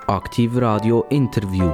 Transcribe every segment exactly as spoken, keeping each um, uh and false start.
Aktiv Radio Interview.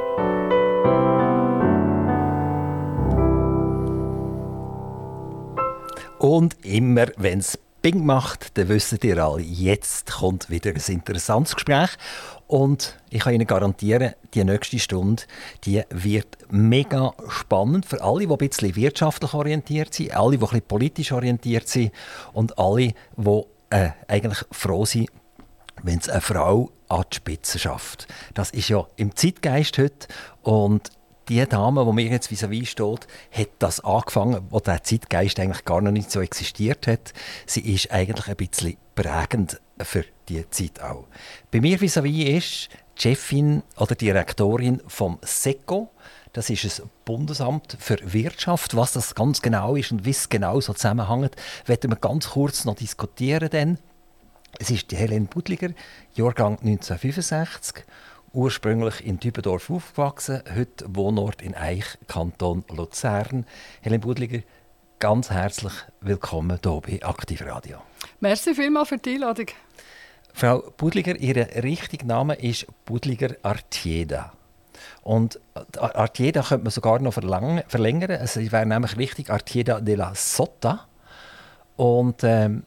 Und immer, wenn es Bing macht, dann wisst ihr alle, jetzt kommt wieder ein interessantes Gespräch. Und ich kann Ihnen garantieren, die nächste Stunde die wird mega spannend für alle, die ein bisschen wirtschaftlich orientiert sind, alle, die ein bisschen politisch orientiert sind und alle, die äh, eigentlich froh sind, wenn es eine Frau an die Spitze schafft. Das ist ja im Zeitgeist heute. Und die Dame, die mir jetzt vis-à-vis steht, hat das angefangen, wo der Zeitgeist eigentlich gar noch nicht so existiert hat. Sie ist eigentlich ein bisschen prägend für diese Zeit auch. Bei mir vis-à-vis ist die Chefin oder Direktorin vom SECO. Das ist ein Bundesamt für Wirtschaft. Was das ganz genau ist und wie es genau so zusammenhängt, werden wir ganz kurz noch diskutieren. Dann. Es ist die Helene Budliger, Jahrgang neunzehnhundertfünfundsechzig. Ursprünglich in Dübendorf aufgewachsen, heute Wohnort in Eich, Kanton Luzern. Helene Budliger, ganz herzlich willkommen hier bei Aktiv Radio. Merci vielmals für die Einladung. Frau Budliger, Ihr richtiger Name ist Budliger Artieda. Und Artieda könnte man sogar noch verlängern. Es wäre nämlich richtig Artieda de la Sota. Und ähm,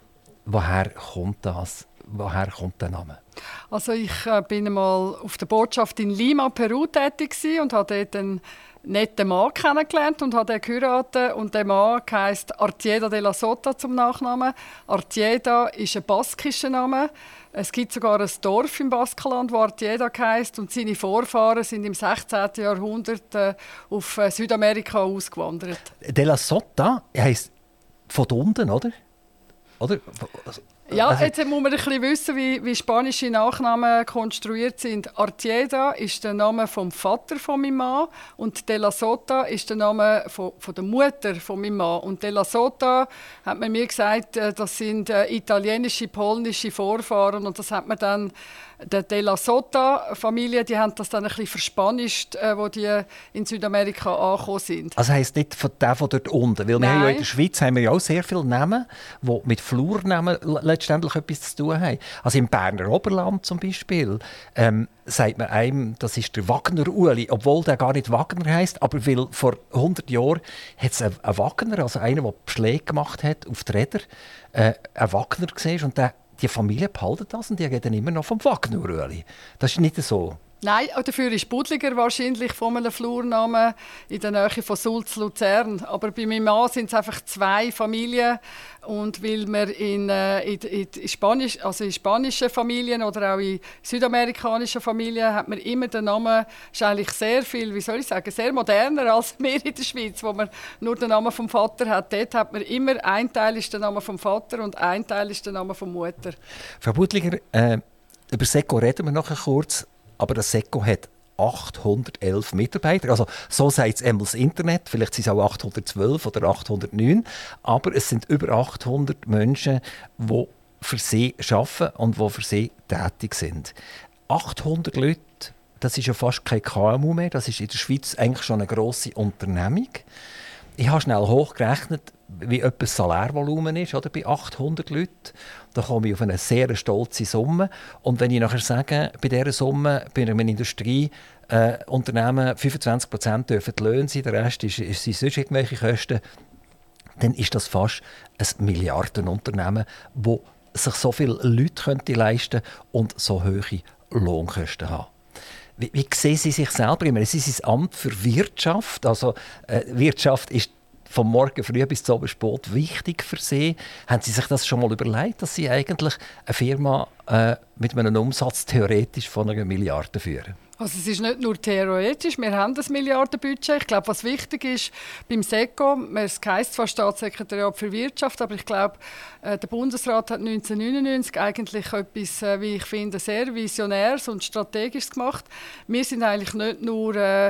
woher kommt das? Woher kommt der Name? Also ich äh, bin einmal auf der Botschaft in Lima, Peru tätig gewesen und habe dort einen netten Mann kennengelernt und habe den geheiratet. Und der Mann heisst Artieda de la Sota zum Nachnamen. Artieda ist ein baskischer Name. Es gibt sogar ein Dorf im Baskenland, das Artieda heisst. Und seine Vorfahren sind im sechzehnten Jahrhundert äh, auf äh, Südamerika ausgewandert. De la Sota heisst von unten, oder? Oder? Ja, also, jetzt muss man ein bisschen wissen, wie, wie spanische Nachnamen konstruiert sind. Artieda ist der Name vom Vater von meinem Mann und De la Sota ist der Name von, von der Mutter von meinem Mann. Und De la Sota, hat man mir gesagt, das sind italienische, polnische Vorfahren und das hat man dann der De la Sota-Familie, die haben das dann ein bisschen verspanischt, äh, wo die in Südamerika angekommen sind. Also heisst nicht von der von dort unten, weil wir haben ja in der Schweiz haben wir ja auch sehr viele Namen, die mit Flurnamen letztendlich etwas zu tun haben. Also im Berner Oberland zum Beispiel ähm, sagt man einem, das ist der Wagner-Uli, obwohl der gar nicht Wagner heisst, aber weil vor hundert Jahren hat es einen Wagner, also einer, der Schläge gemacht hat auf die Räder, äh, einen Wagner gesehen und der die Familie behalten das und die reden immer noch vom Wagner-Ueli. Das ist nicht so. Nein, dafür ist Budliger wahrscheinlich von einem Flurnamen in der Nähe von Sulz-Luzern. Aber bei meinem Mann sind es einfach zwei Familien. Und weil wir in, äh, in, in, Spanisch, also in spanischen Familien oder auch in südamerikanischen Familien hat man immer den Namen, ist eigentlich sehr viel, wie soll ich sagen, sehr moderner als wir in der Schweiz, wo man nur den Namen vom Vater hat. Dort hat man immer, ein Teil ist der Name vom Vater und ein Teil ist der Name von Mutter. Frau Budliger, äh, über SECO reden wir noch kurz, aber das SECO hat achthundertelf Mitarbeiter. Also, so sagt es das Internet. Vielleicht sind es auch achthundertzwölf oder achthundertneun. Aber es sind über achthundert Menschen, die für sie arbeiten und die für sie tätig sind. achthundert Leute, das ist ja fast kein K M U mehr. Das ist in der Schweiz eigentlich schon eine grosse Unternehmung. Ich habe schnell hochgerechnet, wie etwa das Salärvolumen ist, oder, bei achthundert Leuten. Da komme ich auf eine sehr stolze Summe. Und wenn ich nachher sage, bei dieser Summe bei einem Industrieunternehmen äh, fünfundzwanzig Prozent dürfen die Löhne sein, der Rest ist, ist, sind sonst irgendwelche Kosten, dann ist das fast ein Milliardenunternehmen, das sich so viele Leute könnte leisten und so hohe Lohnkosten haben. Wie, wie sehen Sie sich selber? Ich meine, Sie sind das Amt für Wirtschaft. Also, äh, Wirtschaft ist vom Morgen früh bis zum Abend spät wichtig für Sie. Haben Sie sich das schon mal überlegt, dass Sie eigentlich eine Firma äh, mit einem Umsatz theoretisch von einer Milliarde führen? Also es ist nicht nur theoretisch, wir haben das Milliardenbudget. Ich glaube, was wichtig ist beim SECO, es heisst zwar Staatssekretariat für Wirtschaft, aber ich glaube, der Bundesrat hat neunzehnhundertneunundneunzig eigentlich etwas, wie ich finde, sehr Visionäres und Strategisches gemacht. Wir sind eigentlich nicht nur äh,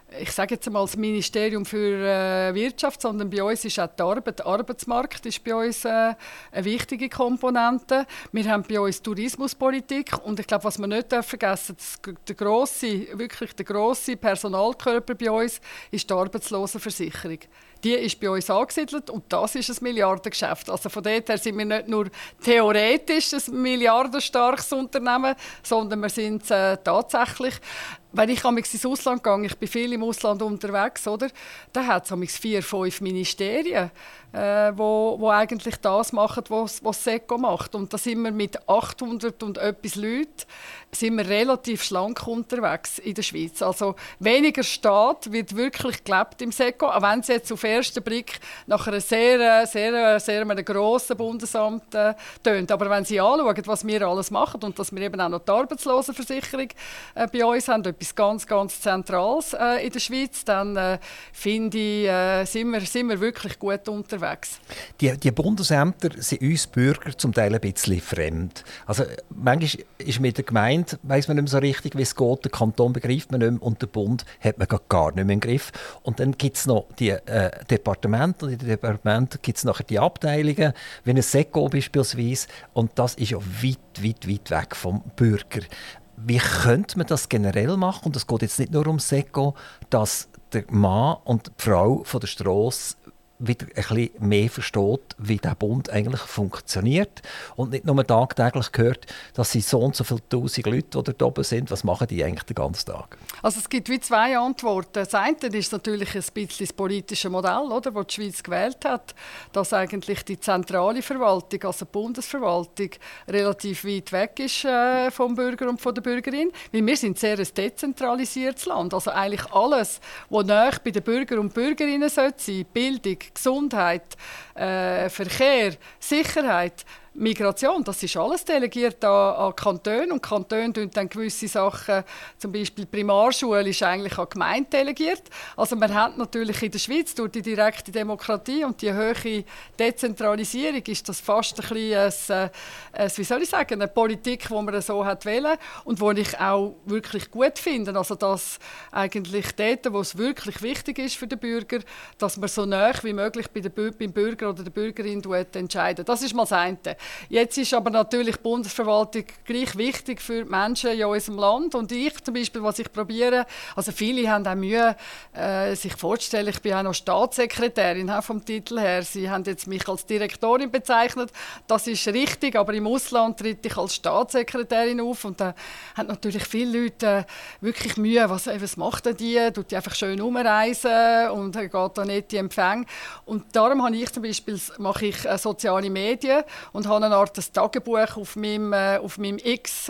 ich sage jetzt mal, das Ministerium für äh, Wirtschaft, sondern bei uns ist auch die Arbeit. Der Arbeitsmarkt ist bei uns äh, eine wichtige Komponente. Wir haben bei uns Tourismuspolitik und ich glaube, was wir nicht vergessen dürfen, der grosse, wirklich der grosse Personalkörper bei uns ist die Arbeitslosenversicherung. Die ist bei uns angesiedelt und das ist ein Milliardengeschäft. Also von dort her sind wir nicht nur theoretisch ein milliardenstarkes Unternehmen, sondern wir sind es äh, tatsächlich. Wenn ich ins Ausland gehe, ich bin viel im Ausland unterwegs, oder? Da hat es vier, fünf Ministerien, äh, wo, wo eigentlich das machen, was das SECO macht. Und da sind wir mit achthundert und etwas Leuten sind wir relativ schlank unterwegs in der Schweiz. Also weniger Staat wird wirklich gelebt im SECO, auch wenn es jetzt auf den ersten Blick nach einem sehr, sehr, sehr einem grossen Bundesamt äh, tönt. Aber wenn Sie anschauen, was wir alles machen und dass wir eben auch noch die Arbeitslosenversicherung äh, bei uns haben, etwas ganz, ganz Zentrales äh, in der Schweiz, dann äh, finde ich, äh, sind, wir, sind wir wirklich gut unterwegs. Die, die Bundesämter sind uns Bürger zum Teil ein bisschen fremd. Also manchmal ist mit der Gemeinde weiss man nicht mehr so richtig, wie es geht. Der Kanton begreift man nicht mehr und der Bund hat man gar nicht mehr im Griff. Und dann gibt es noch die äh, Departemente und in den Departementen gibt es nachher die Abteilungen, wie ein SECO beispielsweise. Und das ist ja weit, weit, weit weg vom Bürger. Wie könnte man das generell machen? Und es geht jetzt nicht nur um SECO, dass der Mann und die Frau von der Strasse wieder ein bisschen mehr versteht, wie der Bund eigentlich funktioniert und nicht nur tagtäglich hört, dass sie so und so viele tausend Leute, die da oben sind, was machen die eigentlich den ganzen Tag? Also es gibt wie zwei Antworten. Das eine ist natürlich ein bisschen das politische Modell, oder, das die Schweiz gewählt hat, dass eigentlich die zentrale Verwaltung, also die Bundesverwaltung, relativ weit weg ist äh, vom Bürger und von der Bürgerin, weil wir sind sehr ein dezentralisiertes Land. Also eigentlich alles, was nahe bei den Bürgern und Bürgerinnen sein sollte, Bildung, Gesundheit, äh, Verkehr, Sicherheit, Migration, das ist alles delegiert an, an Kantone und Kantone tun dann gewisse Sachen, zum Beispiel die Primarschule ist eigentlich an Gemeinden delegiert. Also man hat natürlich in der Schweiz durch die direkte Demokratie und die hohe Dezentralisierung ist das fast ein bisschen ein, ein, wie soll ich sagen, eine Politik, die man so hat wollen und die ich auch wirklich gut finde. Also dass eigentlich dort, wo es wirklich wichtig ist für den Bürger, dass man so nah wie möglich bei der, beim Bürger oder der Bürgerin entscheiden. Das ist mal das eine. Jetzt ist aber natürlich die Bundesverwaltung gleich wichtig für die Menschen in unserem Land. Und ich zum Beispiel, was ich probiere, also viele haben auch Mühe, äh, sich vorzustellen, ich bin auch noch Staatssekretärin he, vom Titel her. Sie haben jetzt mich als Direktorin bezeichnet. Das ist richtig, aber im Ausland tritt ich als Staatssekretärin auf. Und da haben natürlich viele Leute äh, wirklich Mühe. Was, was macht denn die? Tut die einfach schön umreisen und äh, geht da nicht die Empfänge? Und darum habe ich zum Beispiel, mache ich äh, soziale Medien und habe eine Art ein Tagebuch auf meinem, äh, auf meinem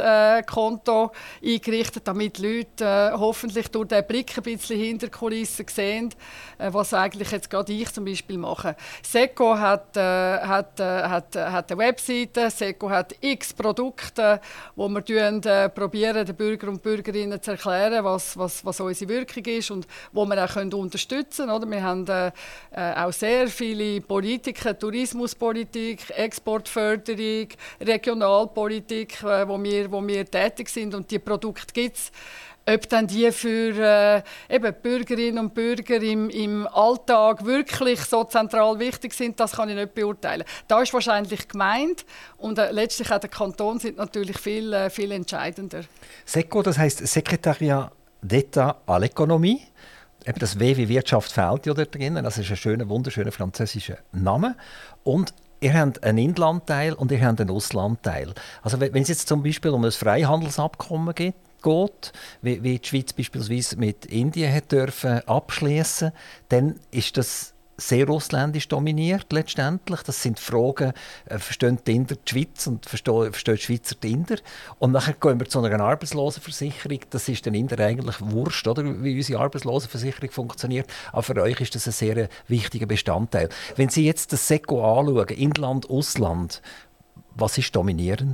X-Konto äh, eingerichtet, damit Leute äh, hoffentlich durch den Blick ein bisschen hinter die Kulissen sehen, äh, was eigentlich jetzt gerade ich zum Beispiel mache. SECO hat, äh, hat, äh, hat, äh, hat eine Webseite, SECO hat x Produkte, wo wir äh, probieren, den Bürger und Bürgerinnen zu erklären, was, was, was unsere Wirkung ist und wo wir auch können unterstützen können. Wir haben äh, äh, auch sehr viele Politiken, Tourismuspolitik, Exportförderung, Regionalpolitik, äh, wo, wir, wo wir tätig sind und die Produkte gibt es. Ob dann die für äh, eben Bürgerinnen und Bürger im, im Alltag wirklich so zentral wichtig sind, das kann ich nicht beurteilen. Da ist wahrscheinlich gemeint und äh, letztlich auch der Kanton sind natürlich viel, äh, viel entscheidender. SECO, das heisst Secrétariat d'État à l'économie. Eben das W wie Wirtschaft fehlt ja da drin. Das ist ein schöner, wunderschöner französischer Name. Und ihr habt einen Inlandteil und ihr habt einen Auslandteil. Also wenn es jetzt zum Beispiel um ein Freihandelsabkommen geht, geht wie, wie die Schweiz beispielsweise mit Indien hat dürfen abschließen, dann ist das sehr ausländisch dominiert letztendlich. Das sind Fragen, äh, verstehen die Inder die Schweiz und verstehen, verstehen die Schweizer die Inder. Und nachher gehen wir zu einer Arbeitslosenversicherung. Das ist den Inder eigentlich wurscht, oder, wie unsere Arbeitslosenversicherung funktioniert. Aber für euch ist das ein sehr wichtiger Bestandteil. Wenn Sie jetzt das SECO anschauen, Inland, Ausland, was ist dominierend?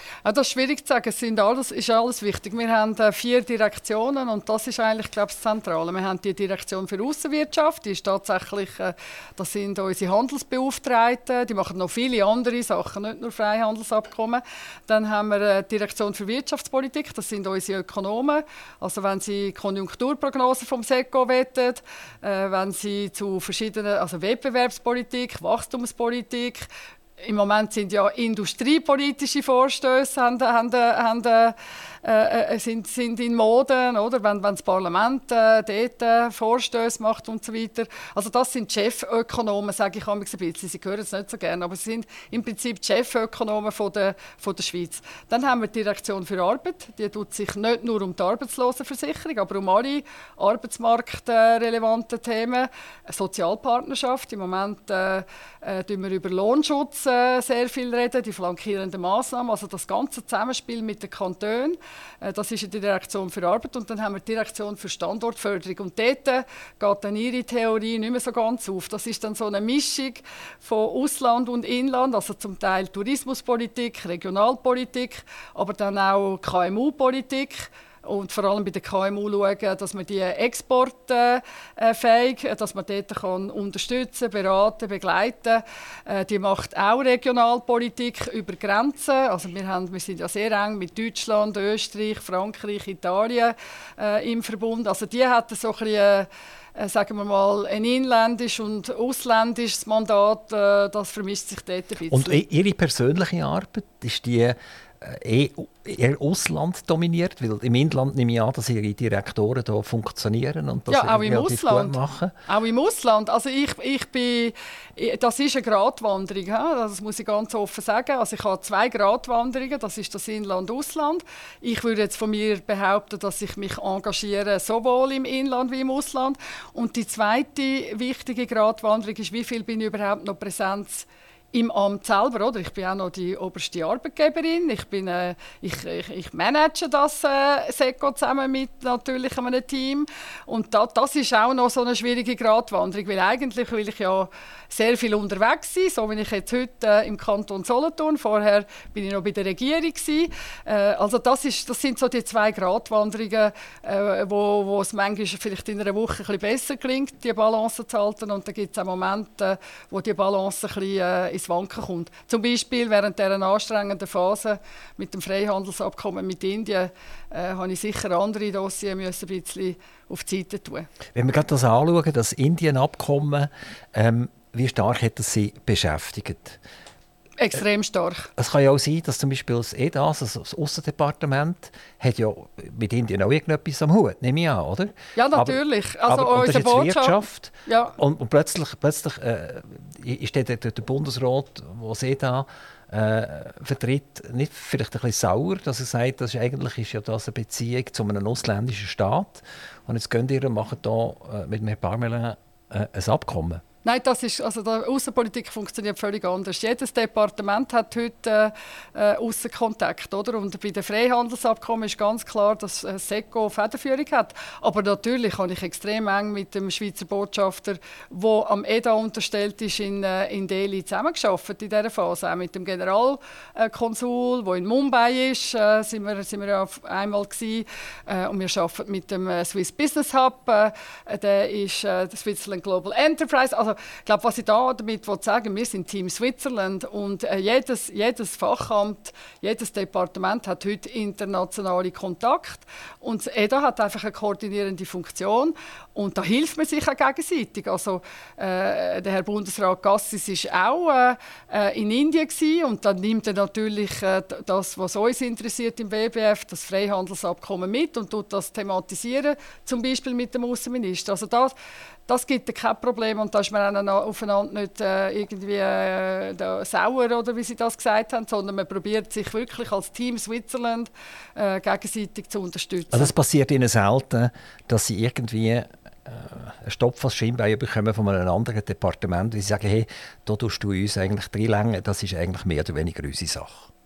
Ja, das ist schwierig zu sagen. Es sind alles, ist alles wichtig. Wir haben äh, vier Direktionen und das ist eigentlich, glaube ich, das Zentrale. Wir haben die Direktion für Aussenwirtschaft, die ist tatsächlich, äh, das sind unsere Handelsbeauftragten, die machen noch viele andere Sachen, nicht nur Freihandelsabkommen. Dann haben wir äh, die Direktion für Wirtschaftspolitik, das sind unsere Ökonomen. Also wenn sie Konjunkturprognosen vom S E C O wettet, äh, wenn sie zu verschiedenen, also Wettbewerbspolitik, Wachstumspolitik. Im Moment sind ja industriepolitische Vorstöße haben, haben, haben, äh, sind, sind in Mode, oder? Wenn, wenn das Parlament äh, dort äh, Vorstöße macht und so weiter. Also das sind Chefökonomen, sage ich ein bisschen. Sie hören es nicht so gerne, aber sie sind im Prinzip die Chefökonomen von der, von der Schweiz. Dann haben wir die Direktion für Arbeit. Die tut sich nicht nur um die Arbeitslosenversicherung, aber um alle arbeitsmarktrelevanten Themen. Sozialpartnerschaft. Im Moment äh, äh, reden wir über Lohnschutz äh, sehr viel reden, die flankierenden Massnahmen, also das ganze Zusammenspiel mit den Kantonen. Äh, das ist die Direktion für Arbeit und dann haben wir die Direktion für Standortförderung und dort äh, geht dann ihre Theorie nicht mehr so ganz auf. Das ist dann so eine Mischung von Ausland und Inland, also zum Teil Tourismuspolitik, Regionalpolitik, aber dann auch K M U-Politik. Und vor allem bei den K M U schauen, dass man die exportfähig, dass man dort kann unterstützen, beraten, begleiten. Die macht auch Regionalpolitik über Grenzen. Also wir, haben, wir sind ja sehr eng mit Deutschland, Österreich, Frankreich, Italien äh, im Verbund. Also die hat so ein bisschen, äh, sagen wir mal, ein inländisches und ausländisches Mandat. Äh, das vermischt sich dort ein bisschen. Und Ihre persönliche Arbeit, ist die Eh, eher Ausland dominiert, weil im Inland nehme ich an, dass Ihre Direktoren hier funktionieren und das ja, auch im Ausland. gut machen. Auch im Ausland. Also ich, ich bin, das ist eine Gratwanderung, das muss ich ganz offen sagen. Also ich habe zwei Gratwanderungen, das ist das Inland-Ausland. Ich würde jetzt von mir behaupten, dass ich mich engagiere sowohl im Inland wie im Ausland. Und die zweite wichtige Gratwanderung ist, wie viel bin ich überhaupt noch Präsenz im Amt selber, oder? Ich bin auch noch die oberste Arbeitgeberin. Ich, bin, äh, ich, ich, ich manage das äh, S E C O zusammen mit natürlich einem Team. Und da, das ist auch noch so eine schwierige Gratwanderung, weil eigentlich will ich ja sehr viel unterwegs sein, so wie ich jetzt heute äh, im Kanton Solothurn. Vorher bin ich noch bei der Regierung gewesen. Äh, also das, ist, das sind so die zwei Gratwanderungen, äh, wo, wo es manchmal vielleicht in einer Woche ein bisschen besser gelingt, die Balance zu halten. Und dann gibt es auch Momente, wo die Balance ein bisschen äh, ins Wanken kommt. Zum Beispiel während dieser anstrengenden Phase mit dem Freihandelsabkommen mit Indien äh, habe ich sicher andere Dossiers müssen ein bisschen auf die Seite tun. Wenn wir gerade das anschauen, das Indien-Abkommen, ähm, wie stark hat es Sie beschäftigt? Extrem stark. Es kann ja auch sein, dass zum Beispiel das E D A, also das Aussendepartement, hat ja mit Indien auch irgendetwas am Hut, nehme ich an, oder? Ja, natürlich. Aber, also aber und das ist jetzt Botschaft, Wirtschaft. Ja. Und, und plötzlich, plötzlich äh, ist der, der, der Bundesrat, der das E D A äh, vertritt, nicht vielleicht ein bisschen sauer, dass er sagt, das ist, eigentlich ist ja das eine Beziehung zu einem ausländischen Staat. Und jetzt gehen ihr und machen da äh, mit Herrn Parmelin äh, ein Abkommen. Nein, das ist, also die Außenpolitik funktioniert völlig anders. Jedes Departement hat heute äh, Aussenkontakt, oder? Und bei den Freihandelsabkommen ist ganz klar, dass äh, S E C O Federführung hat. Aber natürlich habe ich extrem eng mit dem Schweizer Botschafter, der am E D A unterstellt ist, in, äh, in Delhi zusammengearbeitet in dieser Phase. Auch mit dem Generalkonsul, der in Mumbai ist, äh, sind wir, sind wir ja einmal gewesen. Äh, und wir arbeiten mit dem äh, Swiss Business Hub. Äh, der ist äh, der Switzerland Global Enterprise. Also, ich glaube, was ich da damit sagen will, wir sind Team Switzerland und äh, jedes, jedes Fachamt, jedes Departement hat heute internationale Kontakt und das E D A hat einfach eine koordinierende Funktion und da hilft man sich auch gegenseitig. Also, äh, der Herr Bundesrat Gassis war auch äh, in Indien gewesen, und dann nimmt er natürlich äh, das, was uns interessiert im W B F, das Freihandelsabkommen mit und tut das thematisieren, zum Beispiel mit dem Außenminister. Also das, Das gibt kein Problem und da ist man auch aufeinander nicht äh, irgendwie äh, da sauer, oder wie Sie das gesagt haben, sondern man probiert sich wirklich als Team Switzerland äh, gegenseitig zu unterstützen. Also es passiert Ihnen selten, dass Sie irgendwie äh, einen Stopp als Schienbein bekommen von einem anderen Departement, und Sie sagen, hey, da tust du uns eigentlich reinlängen, das ist eigentlich mehr oder weniger unsere Sache.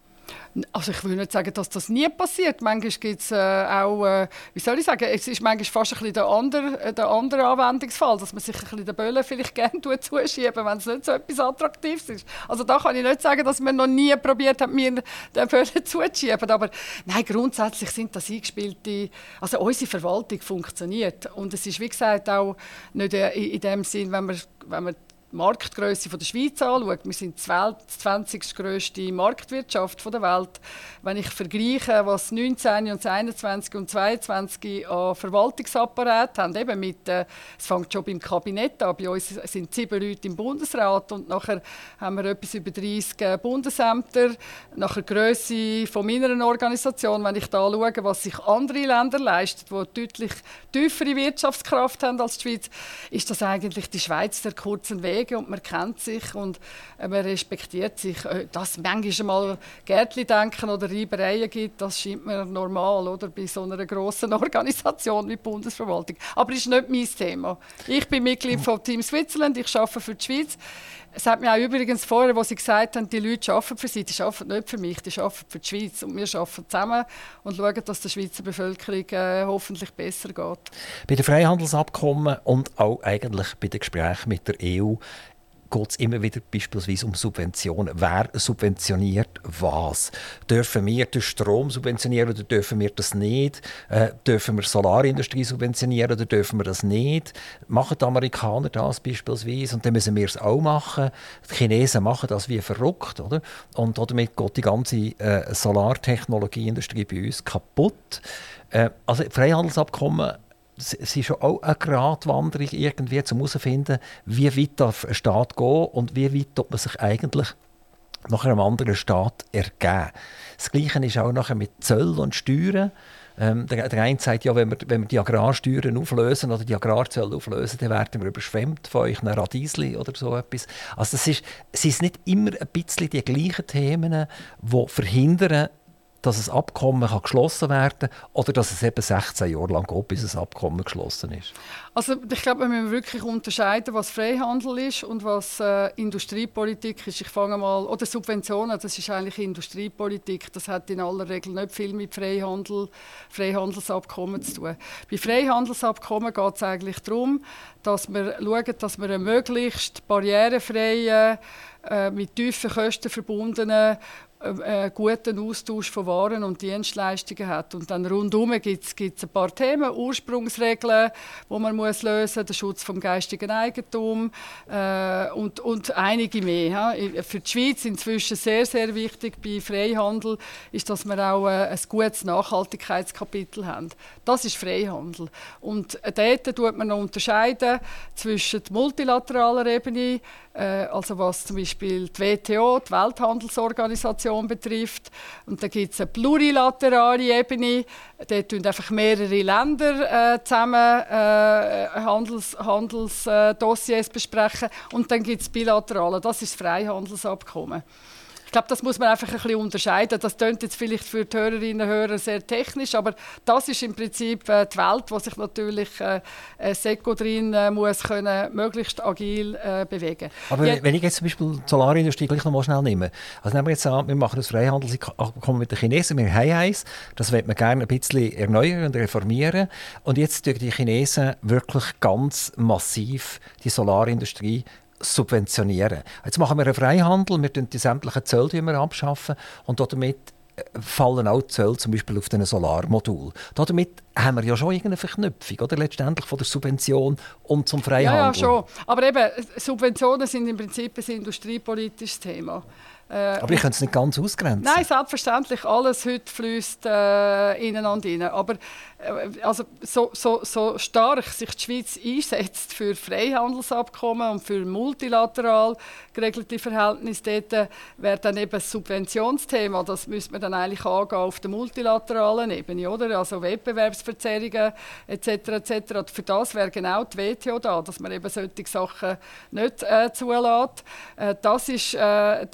Also ich will nicht sagen, dass das nie passiert. Manchmal gibt es äh, auch, äh, wie soll ich sagen, es ist manchmal fast ein bisschen der andere, der andere Anwendungsfall, dass man sich ein bisschen den Böllen vielleicht gerne zuschieben, wenn es nicht so etwas Attraktives ist. Also da kann ich nicht sagen, dass man noch nie probiert hat, mir den Böllen zuzuschieben. Aber nein, grundsätzlich sind das eingespielte, also unsere Verwaltung funktioniert. Und es ist, wie gesagt, auch nicht in dem Sinn, wenn man, wenn man die Marktgröße der Schweiz anschaut. Wir sind die zwanzigste grösste Marktwirtschaft der Welt. Wenn ich vergleiche, was neunzehn und einundzwanzig und zweiundzwanzig an Verwaltungsapparat haben, eben mit, äh, es fängt schon beim Kabinett an. Bei uns sind sieben Leute im Bundesrat und nachher haben wir etwas über dreissig Bundesämter. Nach der Grösse von meiner Organisation, wenn ich da schaue, was sich andere Länder leisten, die deutlich tiefere Wirtschaftskraft haben als die Schweiz, ist das eigentlich die Schweiz der kurzen Wege. Und man kennt sich und man respektiert sich. Dass es manchmal mal Gärtli-Denken oder Reibereien gibt, das scheint mir normal, oder? Bei so einer grossen Organisation wie die Bundesverwaltung. Aber das ist nicht mein Thema. Ich bin Mitglied von Team Switzerland, ich arbeite für die Schweiz. Es hat mir auch übrigens vorher, wo sie gesagt haben, die Leute arbeiten für sie, die arbeiten nicht für mich, die arbeiten für die Schweiz. Und wir arbeiten zusammen und schauen, dass es der Schweizer Bevölkerung äh, hoffentlich besser geht. Bei den Freihandelsabkommen und auch eigentlich bei den Gesprächen mit der E U geht es immer wieder beispielsweise um Subventionen. Wer subventioniert was? Dürfen wir den Strom subventionieren oder dürfen wir das nicht? Äh, dürfen wir Solarindustrie subventionieren oder dürfen wir das nicht? Machen die Amerikaner das beispielsweise und dann müssen wir es auch machen. Die Chinesen machen das wie verrückt, oder? Und damit geht die ganze äh, Solartechnologieindustrie bei uns kaputt. Äh, also Freihandelsabkommen, es ist schon auch eine Gratwanderung, irgendwie zu herausfinden, wie weit darf ein Staat gehen und wie weit tut man sich eigentlich nach einem anderen Staat ergeben. Das Gleiche ist auch nachher mit Zöllen und Steuern. Ähm, der, der eine sagt, ja, wenn wir, wenn wir die Agrarsteuern auflösen oder die Agrarzölle auflösen, dann werden wir überschwemmt von euch einer Radiesli oder so etwas. Also es, ist, es sind nicht immer ein bisschen die gleichen Themen, die verhindern, dass ein Abkommen kann geschlossen werden kann oder dass es eben sechzehn Jahre lang geht, bis ein Abkommen geschlossen ist? Also ich glaube, wir müssen wirklich unterscheiden, was Freihandel ist und was äh, Industriepolitik ist. Ich fange mal, oder Subventionen, das ist eigentlich Industriepolitik. Das hat in aller Regel nicht viel mit Freihandel, Freihandelsabkommen zu tun. Bei Freihandelsabkommen geht es eigentlich darum, dass wir schauen, dass wir einen möglichst barrierefreien, äh, mit tiefen Kosten verbundenen einen guten Austausch von Waren und Dienstleistungen hat. Und dann rundherum gibt es ein paar Themen, Ursprungsregeln, die man muss lösen muss, der Schutz vom geistigen Eigentum äh, und, und einige mehr. Ja. Für die Schweiz inzwischen sehr, sehr wichtig bei Freihandel ist, dass wir auch äh, ein gutes Nachhaltigkeitskapitel haben. Das ist Freihandel. Und dort tut man noch unterscheiden zwischen der multilateralen Ebene, äh, also was zum Beispiel die W T O, die Welthandelsorganisation, betrifft. Und dann gibt es eine plurilaterale Ebene. Dort tun einfach mehrere Länder äh, zusammen äh, Handels, Handelsdossiers äh, besprechen. Und dann gibt es bilaterale. Das ist das Freihandelsabkommen. Ich glaube, das muss man einfach ein bisschen unterscheiden. Das klingt jetzt vielleicht für die Hörerinnen und Hörer sehr technisch, aber das ist im Prinzip äh, die Welt, wo sich natürlich äh, ein Seko drin äh, muss können, möglichst agil äh, bewegen. Aber ja, wenn ich jetzt zum Beispiel die Solarindustrie gleich noch mal schnell nehme, also nehmen wir jetzt an, wir machen das Freihandelsabkommen mit den Chinesen, wir haben eins, das möchte man gerne ein bisschen erneuern und reformieren. Und jetzt tun die Chinesen wirklich ganz massiv die Solarindustrie subventionieren. Jetzt machen wir einen Freihandel, wir tun die sämtlichen Zölle abschaffen und damit fallen auch Zölle zum Beispiel auf den Solarmodul. Damit haben wir ja schon irgendeine Verknüpfung, oder? Letztendlich von der Subvention und zum Freihandel. Ja, ja, schon. Aber eben, Subventionen sind im Prinzip ein industriepolitisches Thema. Äh, aber ich kann es nicht ganz ausgrenzen. Nein, selbstverständlich. Alles heute fließt äh, ineinander rein. Aber äh, also, so, so, so stark sich die Schweiz einsetzt für Freihandelsabkommen und für multilateral geregelte Verhältnisse, dort wäre dann eben das Subventionsthema. Das müsste man dann eigentlich angehen auf der multilateralen Ebene, oder? Also Wettbewerbsverzerrungen et cetera et cetera. Für das wäre genau die W T O da, dass man eben solche Sachen nicht äh, zulässt. Äh, das ist, äh, das ist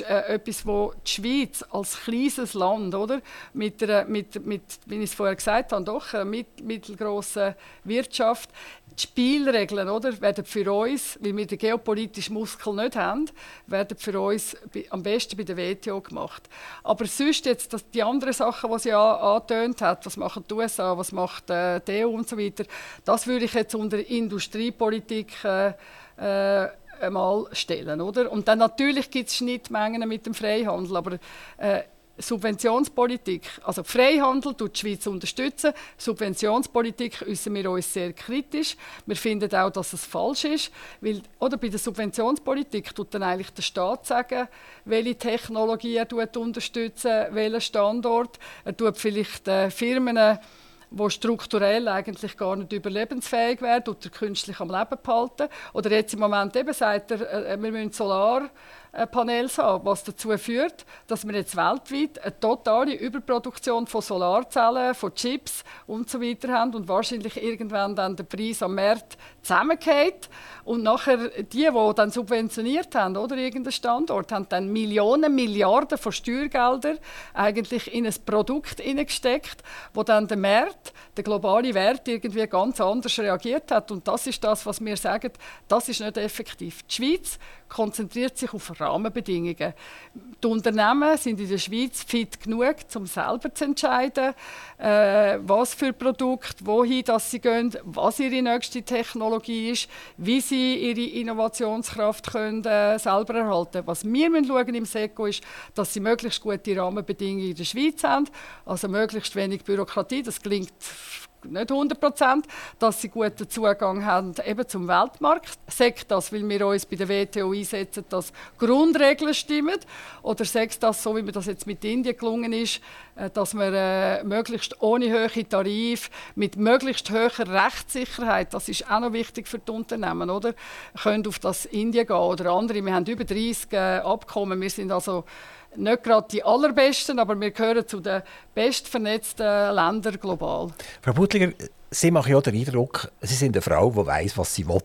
äh, etwas, wo die Schweiz als kleines Land, oder, mit, einer, mit, mit, wie ich es vorher gesagt habe, doch eine mit, mittelgrosse Wirtschaft, die Spielregeln, oder, werden für uns, weil wir den geopolitischen Muskel nicht haben, werden für uns am besten bei der W T O gemacht. Aber sonst jetzt das, die anderen Sachen, die sie angetönt hat, was machen die U S A, was macht äh, die E U und so weiter, das würde ich jetzt unter Industriepolitik äh, äh, einmal stellen, oder? Und dann natürlich gibt es Schnittmengen mit dem Freihandel, aber äh, Subventionspolitik, also Freihandel tut die Schweiz unterstützen, Subventionspolitik äußern wir uns sehr kritisch. Wir finden auch, dass es falsch ist, weil oder bei der Subventionspolitik tut dann eigentlich der Staat sagen, welche Technologie er unterstützt, welchen Standort. Er tut vielleicht äh, Firmen, die strukturell eigentlich gar nicht überlebensfähig wären, oder künstlich am Leben behalten. Oder jetzt im Moment eben sagt er, äh, wir müssen Solarpaneele haben, was dazu führt, dass wir jetzt weltweit eine totale Überproduktion von Solarzellen, von Chips und so weiter haben und wahrscheinlich irgendwann dann der Preis am Markt zusammengeht. Und nachher die, die dann subventioniert haben, oder irgendeinen Standort, haben dann Millionen, Milliarden von Steuergeldern eigentlich in ein Produkt hineingesteckt, wo dann der Markt, der globale Wert irgendwie ganz anders reagiert hat. Und das ist das, was wir sagen, das ist nicht effektiv. Die Schweiz konzentriert sich auf Rahmenbedingungen. Die Unternehmen sind in der Schweiz fit genug, um selber zu entscheiden, äh, was für Produkte, wohin dass sie gehen, was ihre nächste Technologie ist, wie sie ihre Innovationskraft können, äh, selber erhalten können. Was wir schauen im SECO ist, dass sie möglichst gute Rahmenbedingungen in der Schweiz haben, also möglichst wenig Bürokratie. Das klingt nicht hundert Prozent, dass sie guten Zugang haben eben zum Weltmarkt. Sagt das, weil wir uns bei der W T O einsetzen, dass Grundregeln stimmen? Oder sagt das, so wie mir das jetzt mit Indien gelungen ist, dass wir äh, möglichst ohne hohe Tarife, mit möglichst hoher Rechtssicherheit, das ist auch noch wichtig für die Unternehmen, oder? Können auf das Indien gehen oder andere. Wir haben über dreißig äh, Abkommen. Wir sind also nicht gerade die allerbesten, aber wir gehören zu den bestvernetzten Ländern global. Frau Buttliger, Sie machen ja den Eindruck, Sie sind eine Frau, die weiss, was sie will.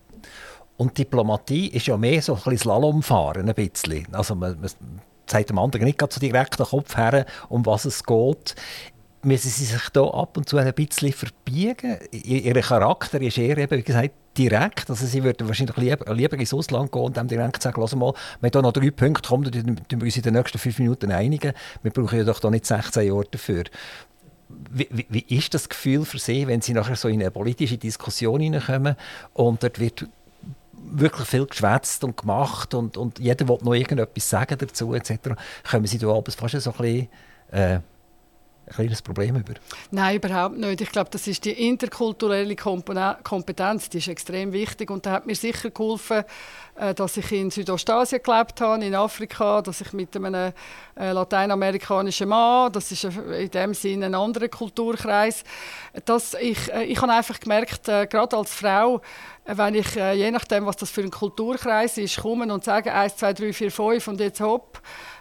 Und Diplomatie ist ja mehr so ein bisschen Slalomfahren, ein bisschen. Also man, man sagt dem anderen nicht so direkt den Kopf her, um was es geht. Müssen Sie sich da ab und zu ein bisschen verbiegen? Ihr Charakter ist eher, eben, wie gesagt, direkt. Also Sie würden wahrscheinlich lieber, lieber ins Ausland gehen und dem direkt sagen, lass mal, wir haben hier noch drei Punkte, komm, dann müssen wir uns in den nächsten fünf Minuten einigen. Wir brauchen ja doch da nicht sechzehn Jahre dafür. Wie, wie, wie ist das Gefühl für Sie, wenn Sie nachher so in eine politische Diskussion hineinkommen und dort wird wirklich viel geschwätzt und gemacht und, und jeder will noch irgendetwas sagen dazu et cetera. Kommen Sie da abends fast so ein bisschen äh, ein kleines Problem über? Nein, überhaupt nicht. Ich glaube, das ist die interkulturelle Kompetenz, die ist extrem wichtig und da hat mir sicher geholfen, dass ich in Südostasien gelebt habe, in Afrika, dass ich mit einem lateinamerikanischen Mann, das ist in dem Sinne ein anderer Kulturkreis, dass ich, ich habe einfach gemerkt, gerade als Frau, wenn ich, je nachdem, was das für ein Kulturkreis ist, komme und sage eins, zwei, drei, vier, fünf und jetzt hopp,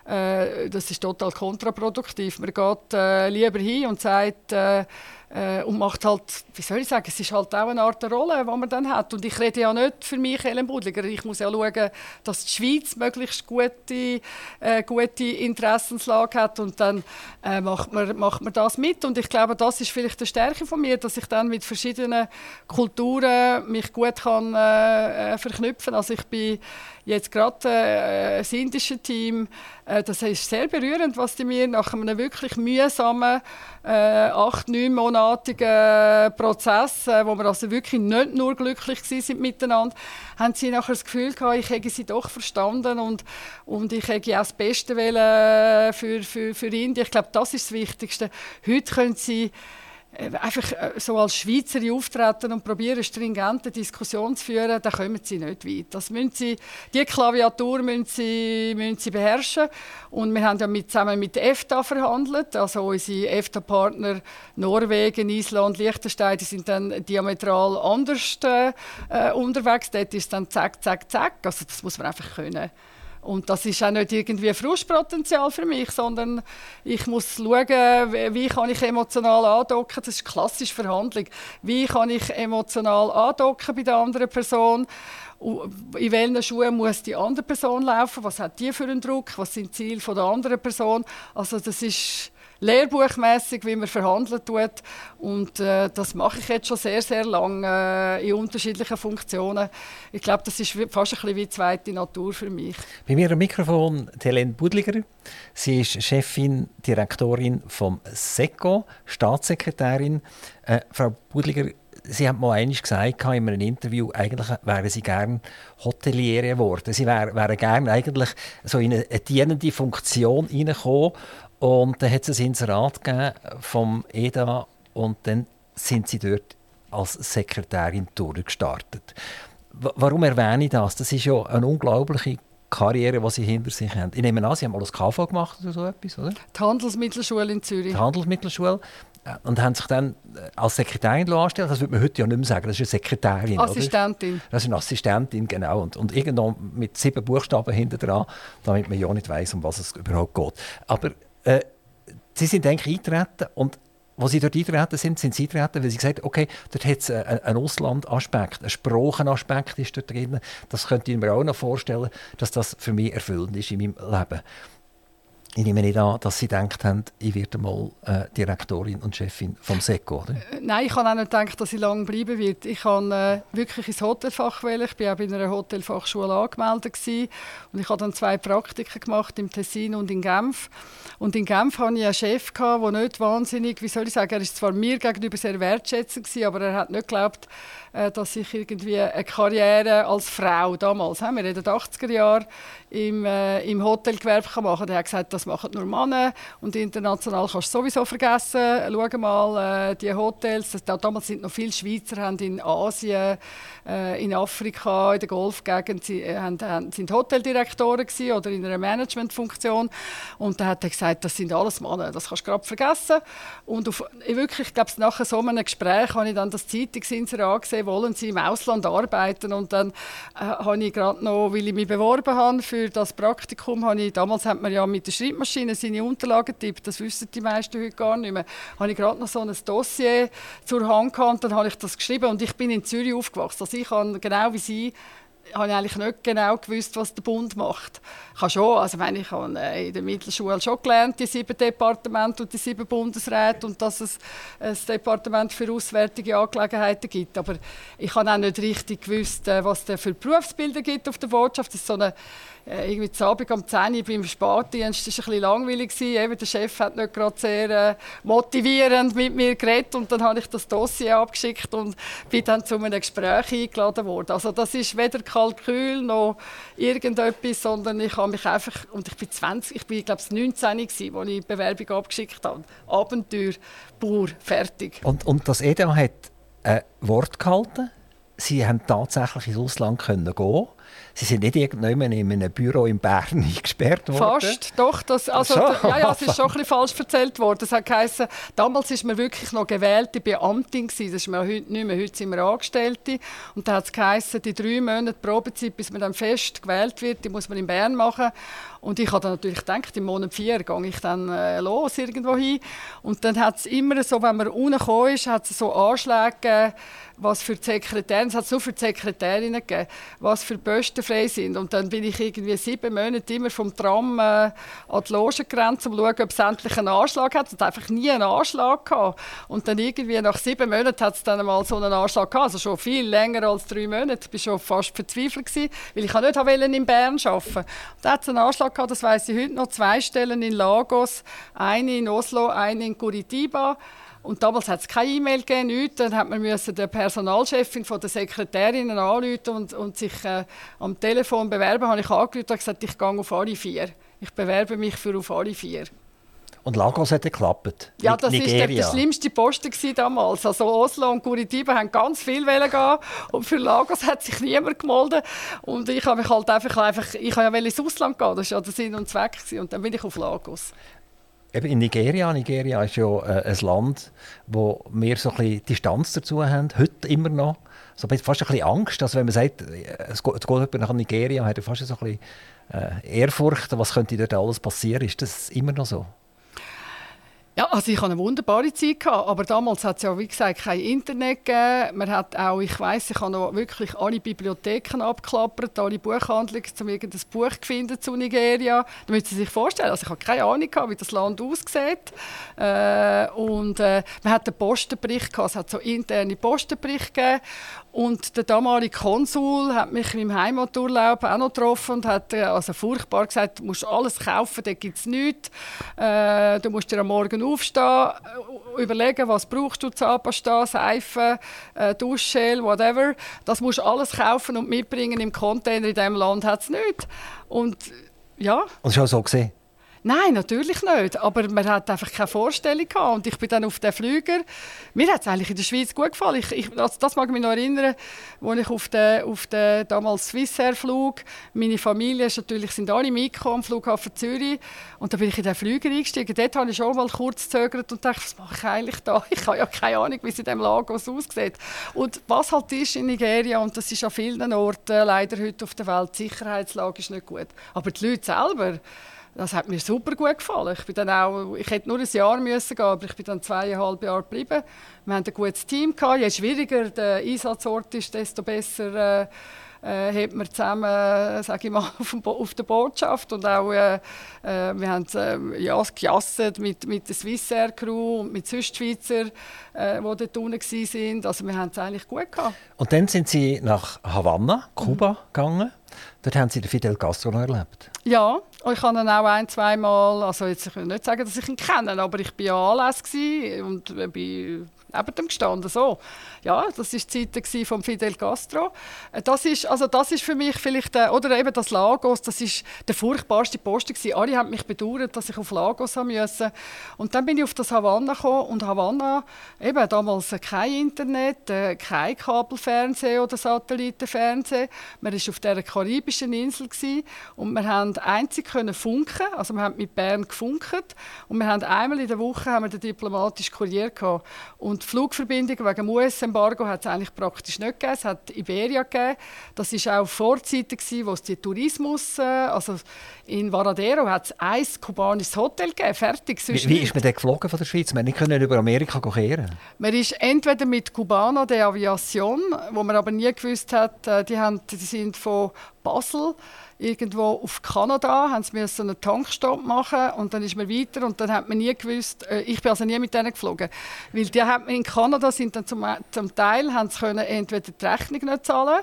äh, das ist total kontraproduktiv. Man geht äh, lieber hin und sagt äh, äh, und macht halt, wie soll ich sagen, es ist halt auch eine Art Rolle, die man dann hat. Und ich rede ja nicht für mich, Helen Buttliger. Ich muss ja schauen, dass die Schweiz möglichst gute, äh, gute Interessenslage hat und dann äh, macht, man, macht man das mit. Und ich glaube, das ist vielleicht die Stärke von mir, dass ich dann mit verschiedenen Kulturen mich gut kann, äh, verknüpfen. Also ich bin jetzt gerade äh, das indische Team, äh, das ist sehr berührend, was die mir nach einem wirklich mühsamen, äh, acht-, neunmonatigen Prozess, äh, wo wir also wirklich nicht nur glücklich waren miteinander, haben sie nachher das Gefühl gehabt, ich hätte sie doch verstanden und, und ich hätte auch das Beste wollen für, für, für Indien. Ich glaube, das ist das Wichtigste. Heute können sie einfach so als Schweizerin auftreten und probieren, stringente Diskussionen zu führen, dann kommen sie nicht weit. Das müssen sie, die Klaviatur müssen sie, müssen sie beherrschen. Und wir haben ja mit, zusammen mit EFTA verhandelt. Also unsere EFTA-Partner Norwegen, Island, Liechtenstein, die sind dann diametral anders äh, unterwegs. Dort ist es dann zack, zack, zack. Also das muss man einfach können. Und das ist auch nicht irgendwie Frustpotenzial für mich, sondern ich muss schauen, wie kann ich emotional andocken. Das ist klassische Verhandlung. Wie kann ich emotional andocken bei der anderen Person? in welchen Schuhen muss die andere Person laufen, was hat die für einen Druck, was sind die Ziele von der anderen Person. Also das ist lehrbuchmässig, wie man verhandeln tut. Und äh, das mache ich jetzt schon sehr, sehr lange äh, in unterschiedlichen Funktionen. Ich glaube, das ist fast ein bisschen wie zweite Natur für mich. Bei mir am Mikrofon Helene Budliger. Sie ist Chefin, Direktorin vom SECO, Staatssekretärin. Äh, Frau Budliger, Sie haben mal einmal gesagt in einem Interview, eigentlich wären Sie gerne Hoteliere geworden. Sie wären, wären gerne eigentlich so in eine, eine dienende Funktion hineingekommen. Und dann hat es ein Inserat gegeben vom E D A und dann sind Sie dort als Sekretärin durchgestartet. W- warum erwähne ich das? Das ist ja eine unglaubliche Karriere, die Sie hinter sich haben. Ich nehme an, Sie haben mal das K V gemacht oder so etwas, oder? Die Handelsmittelschule in Zürich. Die Handelsmittelschule. Und haben sich dann als Sekretärin angestellt. Das würde man heute ja nicht mehr sagen. Das ist eine Sekretärin. Assistentin. Oder? Das ist eine Assistentin, genau. Und, und irgendwo mit sieben Buchstaben hinten dran, damit man ja nicht weiss, um was es überhaupt geht. Aber äh, Sie sind eigentlich eingetreten und als Sie dort eingetreten sind, sind Sie eingetreten, weil Sie gesagt haben, okay, dort hat es einen, einen Auslandaspekt, einen Sprachenaspekt ist dort drin. Das könnte ich mir auch noch vorstellen, dass das für mich erfüllend ist in meinem Leben. Ich nehme nicht an, dass Sie gedacht haben, ich werde mal äh, Direktorin und Chefin vom SECO, oder? Nein, ich habe auch nicht gedacht, dass ich lange bleiben werde. Ich wollte äh, wirklich ins Hotelfach wählen. Ich war auch bei einer Hotelfachschule angemeldet gewesen. Und ich habe dann zwei Praktika gemacht, im Tessin und in Genf. Und in Genf hatte ich einen Chef, der nicht wahnsinnig, wie soll ich sagen, er war zwar mir gegenüber sehr wertschätzend gewesen, aber er hat nicht geglaubt, äh, dass ich irgendwie eine Karriere als Frau damals, äh, wir reden achtziger Jahre, im, äh, im Hotelgewerbe machen kann. Er hat gesagt, das machen nur Männer und international kannst du sowieso vergessen. Schau mal, äh, die Hotels, das, damals sind noch viele Schweizer, haben in Asien, äh, in Afrika, in der Golfgegend, sie, äh, haben, haben, sind Hoteldirektoren gewesen, oder in einer Managementfunktion. Und da hat er gesagt, das sind alles Männer, das kannst du gerade vergessen. Und auf, ich wirklich, ich glaube, nach so einem Gespräch habe ich dann das Zeitungsinserat gesehen, wollen Sie im Ausland arbeiten? Und dann äh, habe ich gerade noch, weil ich mich beworben habe für das Praktikum, habe ich, damals hat man ja mit der Schreibmaschine seine Unterlagen tippt, das wissen die meisten heute gar nicht mehr, habe ich gerade noch so ein Dossier zur Hand gehabt und dann habe ich das geschrieben und ich bin in Zürich aufgewachsen. Also ich habe genau wie Sie habe ich eigentlich nicht genau gewusst, was der Bund macht. Ich habe schon, also meine, ich habe in der Mittelschule schon gelernt, die sieben Departemente und die sieben Bundesräte und dass es ein Departement für auswärtige Angelegenheiten gibt. Aber ich habe auch nicht richtig gewusst, was es für Berufsbilder gibt auf der Wirtschaft. Das ist so eine irgendwie zu Abend um zehn Uhr beim Spätdienst, das war ein bisschen langweilig. Eben, der Chef hat nicht gerade sehr äh, motivierend mit mir geredet und dann habe ich das Dossier abgeschickt und bin dann zu einem Gespräch eingeladen worden. Also das ist weder Kalkül noch irgendetwas, sondern ich habe mich einfach, und ich bin zwanzig, ich bin glaube ich neunzehn gewesen, als ich die Bewerbung abgeschickt habe. Abenteuer, pur, fertig. Und, und das E D A hat ein Wort gehalten. Sie haben tatsächlich ins Ausland können gehen. Sie sind nicht irgendjemand in einem Büro in Bern eingesperrt worden? Fast, doch. Das, also, ja, ja, es ist schon ein bisschen falsch erzählt worden. Es hat geheißen, damals war man wirklich noch gewählte Beamtin. Das ist man heute nicht mehr. Heute sind wir Angestellte. Und da hat es geheißen, die drei Monate Probezeit, bis man dann fest gewählt wird, die muss man in Bern machen. Und ich habe dann natürlich gedacht, im Monat vier gehe ich dann äh, los irgendwo hin. Und dann hat es immer so, wenn man unten gekommen ist, hat es so Anschläge gegeben, was für die Sekretärinnen, es hat es nur für die Sekretärinnen gegeben, was für Posten frei sind. Und dann bin ich irgendwie sieben Monate immer vom Tram äh, an die Loge gerannt, um zu schauen, ob es endlich einen Anschlag hat. Es hat einfach nie einen Anschlag gehabt. Und dann irgendwie nach sieben Monaten hat es dann mal so einen Anschlag gehabt. Also schon viel länger als drei Monate. Ich war schon fast verzweifelt gewesen, weil ich nicht wollte in Bern arbeiten. Und da hat es einen Anschlag gehabt, das weiss ich heute noch, zwei Stellen in Lagos, eine in Oslo, eine in Curitiba. Und damals hat es keine E-Mail gegeben, nichts. Dann hat man müssen der Personalchefin von der Sekretärinnen anrufen und, und sich äh, am Telefon bewerben. Habe ich angerufen und gesagt, ich gehe auf alle vier. Ich bewerbe mich für auf alle vier. Und Lagos hat geklappt? Ja, das war der, der schlimmste Posten damals. Also Oslo und Curitiba haben ganz viel gehen und für Lagos hat sich niemand gemeldet. Und ich habe mich halt einfach, einfach ich wollte ja ins Ausland gehen, das war ja der Sinn und Zweck. Und dann bin ich auf Lagos. Eben in Nigeria. Nigeria ist ja äh, ein Land, wo wir so ein bisschen Distanz dazu haben, heute immer noch. So fast ein bisschen Angst, also wenn man sagt, es geht, es geht jemand nach Nigeria, hat er fast so ein bisschen äh, Ehrfurcht, was könnte dort alles passieren. Ist das immer noch so? Ja, also ich hatte eine wunderbare Zeit, aber damals hat es ja, wie gesagt, kein Internet gegeben. Man hat auch, ich weiss, ich habe noch wirklich alle Bibliotheken abgeklappert, alle Buchhandlungen, um irgendein Buch zu finden zu Nigeria. Da müssen Sie sich vorstellen, also ich habe keine Ahnung, wie das Land aussieht. Äh, und äh, man hat einen Postenbericht gehabt, es hat so interne Postenberichte gegeben. Und der damalige Konsul hat mich in meinem Heimaturlaub auch noch getroffen und hat äh, also furchtbar gesagt, du musst alles kaufen, da gibt es nichts. Äh, du musst dir am Morgen aufstehen, überlegen, was brauchst du, Zahnpasta, Seife, äh, Duschgel, whatever. Das musst du alles kaufen und mitbringen im Container. In diesem Land hat es nichts. Und ja. Und das war auch so gesehen? Nein, natürlich nicht. Aber man hat einfach keine Vorstellung gehabt. Und ich bin dann auf den Flüger. Mir hat es eigentlich in der Schweiz gut gefallen. Ich, ich, das, das mag mich noch erinnern, als ich auf den, auf den damals Swissair flog. Meine Familie ist natürlich, sind alle mitgekommen am Flughafen Zürich. Und dann bin ich in den Flüger eingestiegen. Dort habe ich schon mal kurz gezögert und dachte, was mache ich eigentlich da? Ich habe ja keine Ahnung, wie es in diesem Lagos aussieht. Und was halt ist in Nigeria, und das ist an vielen Orten leider heute auf der Welt, die Sicherheitslage ist nicht gut. Aber die Leute selber, das hat mir super gut gefallen. Ich, bin dann auch, ich hätte nur ein Jahr müssen gehen, aber ich bin dann zweieinhalb Jahre geblieben. Wir hatten ein gutes Team gehabt. Je schwieriger der Einsatzort ist, desto besser äh, äh, hat man zusammen, äh, sage ich mal, auf, dem Bo- auf der Botschaft und auch äh, äh, wir haben äh, ja, gejasset mit, mit der Swissair Crew und mit Südschweizer, äh, die dort unten waren. Also wir haben es eigentlich gut gehabt. Und dann sind Sie nach Havanna, Kuba, mhm. gegangen. Dort haben Sie den Fidel Castro noch erlebt. Ja, ich habe ihn auch ein-, zweimal, also jetzt, ich will nicht sagen, dass ich ihn kenne, aber ich war ja anlässig und bin neben dem gestanden. So. Ja, das war die Zeit von Fidel Castro. Das ist, also das ist für mich vielleicht, oder eben das Lagos, das ist der furchtbarste Posten gewesen. Alle haben mich bedauert, dass ich auf Lagos haben musste. Und dann bin ich auf das Havanna gekommen und Havanna, eben damals kein Internet, kein Kabelfernsehen oder Satellitenfernsehen. Man war auf dieser karibischen Insel gewesen, und wir haben einzig können funken, also wir haben mit Bern gefunkt und wir haben einmal in der Woche haben wir den diplomatischen Kurier gehabt. Und die Flugverbindungen wegen dem U S-Embargo hat es eigentlich praktisch nicht gegeben. Es hat Iberia gegeben. Das war auch Vorzeiten, wo es die Tourismus, äh, also in Varadero hat es ein kubanisches Hotel gegeben, fertig. Wie, wie ist man denn geflogen von der Schweiz? Wir können über Amerika kehren. Man ist entweder mit Cubana de Aviación, wo man aber nie gewusst hat, äh, die, haben, die sind von Basel irgendwo auf Kanada, haben sie müssen einen Tankstopp machen und dann ist man weiter und dann hat man nie gewusst, äh, ich bin also nie mit denen geflogen, weil die haben in Kanada sind dann zum, zum Teil haben sie können entweder die Rechnung nicht zahlen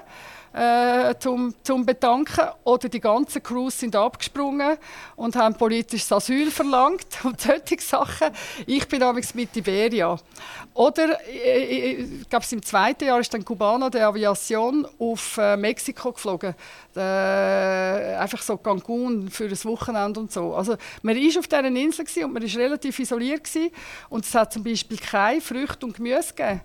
äh, zum, zum bedanken oder die ganzen Crews sind abgesprungen und haben politisches Asyl verlangt und solche Sachen. Ich bin damals mit Iberia. Oder äh, ich glaube, im zweiten Jahr ist dann Cubana de Aviación auf äh, Mexiko geflogen. Äh, einfach so Cancun für ein Wochenende und so. Also man war auf dieser Insel und man war relativ isoliert gewesen, und es hat zum Beispiel keine Früchte und Gemüse gegeben.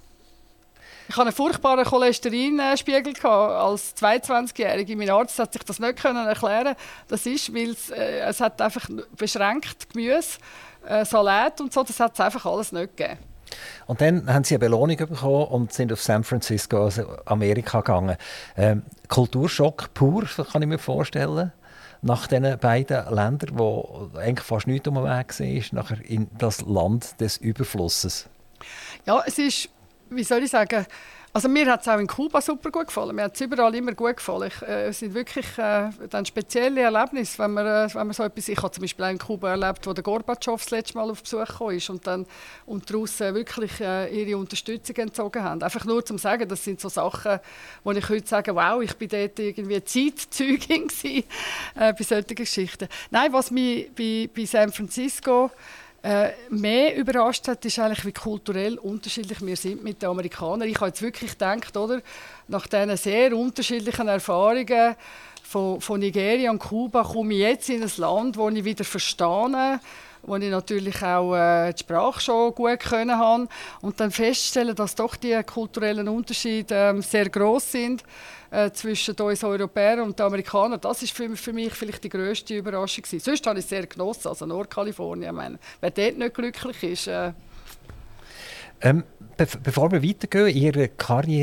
Ich hatte einen furchtbaren Cholesterinspiegel als zweiundzwanzigjährige. Mein Arzt hat sich das nicht erklären. Das ist, weil es, äh, es hat einfach beschränkt Gemüse, äh, Salat und so. Das hat es einfach alles nicht gegeben. Und dann haben Sie eine Belohnung bekommen und sind auf San Francisco, also Amerika, gegangen. Ähm, Kulturschock pur, kann ich mir vorstellen, nach diesen beiden Ländern, wo eigentlich fast nichts um den Weg war, nachher in das Land des Überflusses. Ja, es ist, wie soll ich sagen, also mir hat es auch in Kuba super gut gefallen. Mir hat es überall immer gut gefallen. Ich, äh, es sind wirklich äh, dann spezielle Erlebnisse, wenn man, äh, wenn man so etwas. Ich habe zum Beispiel auch in Kuba erlebt, wo der Gorbatschow das letzte Mal auf Besuch gekommen ist und dann und die Russen wirklich äh, ihre Unterstützung entzogen haben. Einfach nur zum sagen, das sind so Sachen, wo ich heute sage, wow, ich bin dort irgendwie Zeitzeugin gewesen, äh, bei solchen Geschichten. Nein, was mich bei, bei San Francisco Äh, mehr überrascht hat, ist eigentlich, wie kulturell unterschiedlich wir sind mit den Amerikanern. Ich habe jetzt wirklich gedacht, oder, nach diesen sehr unterschiedlichen Erfahrungen von, von Nigeria und Kuba komme ich jetzt in ein Land, das ich wieder verstehe, wo ich natürlich auch äh, die Sprache schon gut können habe und dann feststellen, dass doch die kulturellen Unterschiede äh, sehr gross sind äh, zwischen uns Europäern und den Amerikanern. Das ist für, für mich vielleicht die grösste Überraschung gewesen. Sonst habe ich es sehr genossen, also Nordkalifornien. Ich meine, wer dort nicht glücklich ist. Äh. Ähm, be- bevor wir weitergehen in Ihrer Karriere,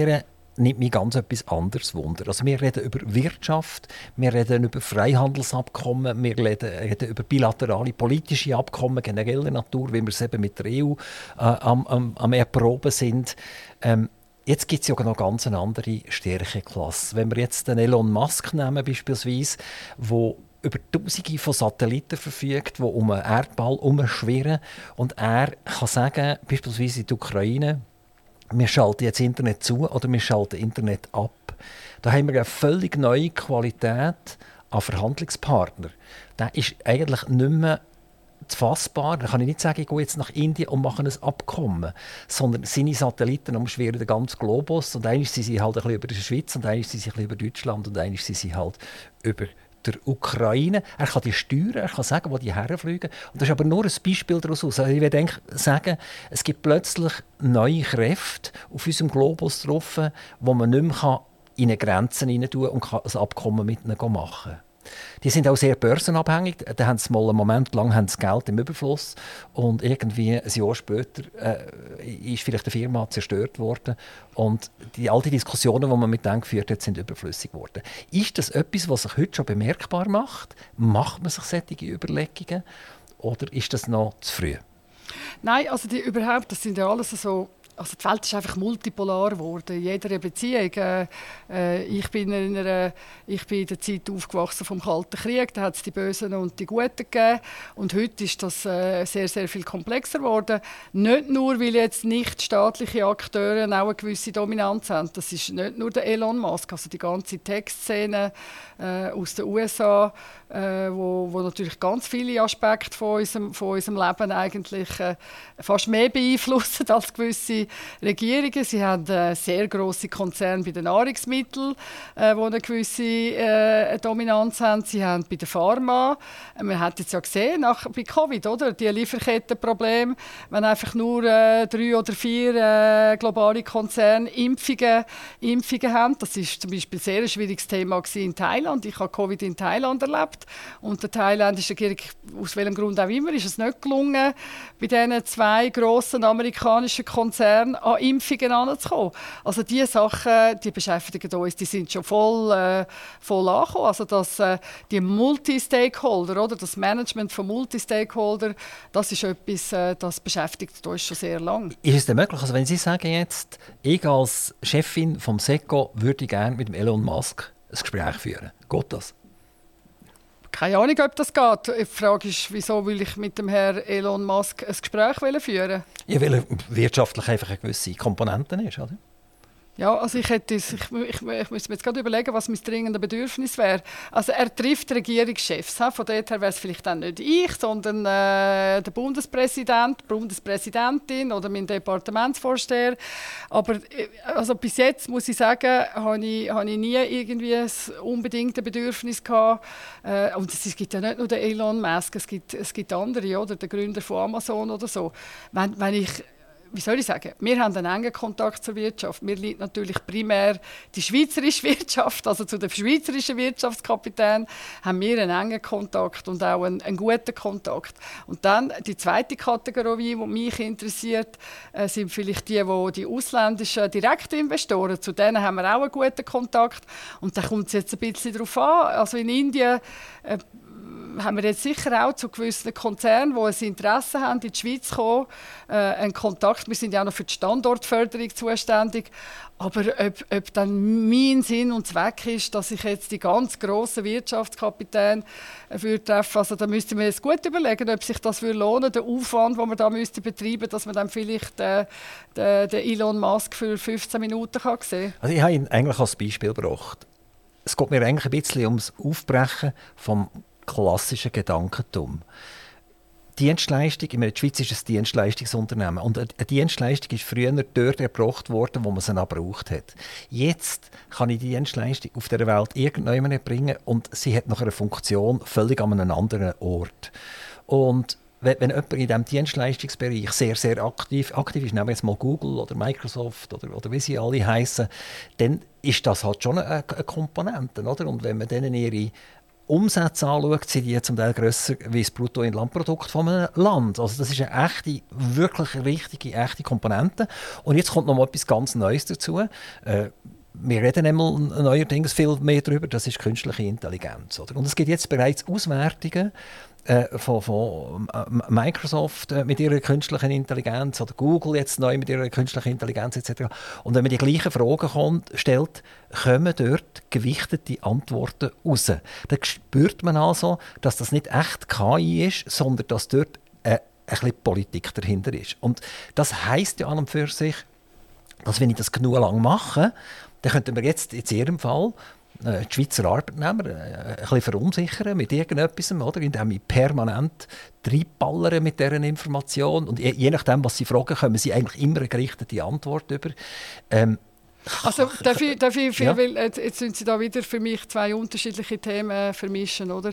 nimmt mich ganz etwas anderes Wunder. Also wir reden über Wirtschaft, wir reden über Freihandelsabkommen, wir reden, reden über bilaterale politische Abkommen genereller Natur, wie wir es eben mit der E U äh, am, am, am Erproben sind. Ähm, jetzt gibt es ja noch ganz eine andere Stärkeklasse. Wenn wir jetzt den Elon Musk nehmen beispielsweise, wo über Tausende von Satelliten verfügt, die um einen Erdball herumschwirren. Und er kann sagen, beispielsweise in der Ukraine, wir schalten jetzt Internet zu oder wir schalten Internet ab. Da haben wir eine völlig neue Qualität an Verhandlungspartner. Der ist eigentlich nicht mehr fassbar. Da kann ich nicht sagen, ich gehe jetzt nach Indien und mache ein Abkommen, sondern seine Satelliten umschwirren den ganzen Globus und einmal sind sie halt ein bisschen über die Schweiz und einmal sind sie ein bisschen über Deutschland und einmal sind sie halt über der Ukraine. Er kann die steuern, er kann sagen, wo die herfliegen. Und das ist aber nur ein Beispiel daraus. Also ich würde sagen, es gibt plötzlich neue Kräfte auf unserem Globus drauf, wo man nicht mehr in eine Grenzen hinein tun und kann ein Abkommen mit ihnen machen kann. Die sind auch sehr börsenabhängig. Da haben sie mal einen Moment lang haben sie Geld im Überfluss und irgendwie ein Jahr später äh, ist vielleicht eine Firma zerstört worden und die all die Diskussionen, die man mit denen geführt hat, sind überflüssig geworden. Ist das etwas, was sich heute schon bemerkbar macht? Macht man sich solche Überlegungen oder ist das noch zu früh? Nein, also die überhaupt, das sind ja alles so. Also die Welt ist einfach multipolar geworden. In jeder Beziehung. Äh, äh, ich, bin in einer, ich bin in der Zeit aufgewachsen vom Kalten Krieg. Da hat es die Bösen und die Guten gegeben. Und heute ist das äh, sehr, sehr viel komplexer geworden. Nicht nur, weil jetzt nicht staatliche Akteure auch eine gewisse Dominanz haben. Das ist nicht nur der Elon Musk. Also die ganze Tech-Szene äh, aus den U S A, äh, wo, wo natürlich ganz viele Aspekte von unserem, von unserem Leben eigentlich äh, fast mehr beeinflussen als gewisse Regierungen. Sie haben äh, sehr grosse Konzerne bei den Nahrungsmitteln, äh, die eine gewisse äh, Dominanz haben. Sie haben bei der Pharma, äh, man hat jetzt ja gesehen, nach, bei Covid, oder? Die Lieferkettenprobleme, wenn einfach nur äh, drei oder vier äh, globale Konzerne Impfungen, Impfungen haben. Das ist zum Beispiel ein sehr schwieriges Thema in Thailand. Ich habe Covid in Thailand erlebt und der thailändischen Regierung, aus welchem Grund auch immer, ist es nicht gelungen, bei diesen zwei grossen amerikanischen Konzernen an Impfungen heranzukommen. Also diese Sachen, die beschäftigen uns, die sind schon voll, äh, voll angekommen. Also dass, äh, die Multi-Stakeholder, oder, das Management von Multi-Stakeholder, das ist etwas, äh, das beschäftigt uns schon sehr lange. Ist es denn möglich, also wenn Sie sagen jetzt, ich als Chefin vom SECO würde gerne mit dem Elon Musk ein Gespräch führen, geht das? Keine Ahnung, ob das geht. Die Frage ist, wieso will ich mit dem Herrn Elon Musk ein Gespräch führen? Ja, weil er wirtschaftlich einfach eine gewisse Komponente ist, oder? Ja, also ich, hätte, ich, ich, ich, ich müsste mir jetzt gerade überlegen, was mein dringendes Bedürfnis wäre. Also er trifft Regierungschefs. He? Von dort her wäre es vielleicht dann nicht ich, sondern äh, der Bundespräsident, die Bundespräsidentin oder mein Departementsvorsteher. Aber also bis jetzt, muss ich sagen, habe ich, habe ich nie irgendwie ein unbedingtes Bedürfnis gehabt. Äh, und es gibt ja nicht nur den Elon Musk, es gibt, es gibt andere, oder? Der Gründer von Amazon oder so. Wenn, wenn ich Wie soll ich sagen? Wir haben einen engen Kontakt zur Wirtschaft. Mir liegt natürlich primär die schweizerische Wirtschaft, also zu den schweizerischen Wirtschaftskapitän haben wir einen engen Kontakt und auch einen, einen guten Kontakt. Und dann die zweite Kategorie, die mich interessiert, äh, sind vielleicht die, wo die ausländischen Direktinvestoren. Zu denen haben wir auch einen guten Kontakt. Und da kommt es jetzt ein bisschen darauf an. Also in Indien äh, haben wir jetzt sicher auch zu gewissen Konzernen, die ein Interesse haben, in die Schweiz zu kommen, äh, einen Kontakt. Wir sind ja auch noch für die Standortförderung zuständig. Aber ob, ob dann mein Sinn und Zweck ist, dass ich jetzt die ganz grossen Wirtschaftskapitäne äh, treffe, also da müsste man jetzt gut überlegen, ob sich das lohnen würde, der Aufwand, den man da müsste betreiben müsste, dass man dann vielleicht äh, den, den Elon Musk für fünfzehn Minuten kann sehen kann. Also ich habe ihn eigentlich als Beispiel gebracht. Es geht mir eigentlich ein bisschen ums Aufbrechen vom klassischen Gedankentum. Dienstleistung, ich meine, die Schweiz ist ein Dienstleistungsunternehmen und eine Dienstleistung ist früher dort erbracht worden, wo man sie auch gebraucht hat. Jetzt kann ich die Dienstleistung auf dieser Welt irgendjemandem bringen und sie hat noch eine Funktion völlig an einem anderen Ort. Und wenn, wenn jemand in diesem Dienstleistungsbereich sehr, sehr aktiv, aktiv ist, nehmen wir jetzt mal Google oder Microsoft oder, oder wie sie alle heißen, dann ist das halt schon eine, eine Komponente, oder? Und wenn man denen ihre Umsätze anschaut, sind die zum Teil grösser wie das Bruttoinlandprodukt von einem Land. Also das ist eine echte, wirklich richtige, echte Komponente. Und jetzt kommt noch mal etwas ganz Neues dazu. Äh, wir reden einmal neuerdings viel mehr darüber, das ist künstliche Intelligenz. Oder? Und es gibt jetzt bereits Auswertungen äh, von, von äh, Microsoft äh, mit ihrer künstlichen Intelligenz oder Google jetzt neu mit ihrer künstlichen Intelligenz et cetera. Und wenn man die gleichen Fragen kommt, stellt, kommen dort gewichtete Antworten raus. Da spürt man also, dass das nicht echt K I ist, sondern dass dort äh, ein bisschen Politik dahinter ist. Und das heisst ja an und für sich, dass wenn ich das genug lang mache, dann könnten wir jetzt in Ihrem Fall äh, die Schweizer Arbeitnehmer äh, ein bisschen verunsichern mit irgendetwas, oder? Indem ich permanent reinballere mit dieser Information. Und je, je nachdem, was Sie fragen, kommen Sie eigentlich immer eine gerichtete Antwort über. Ähm, Also darf ich, darf ich viel, ja. weil jetzt, jetzt sind Sie da wieder für mich zwei unterschiedliche Themen vermischen, oder?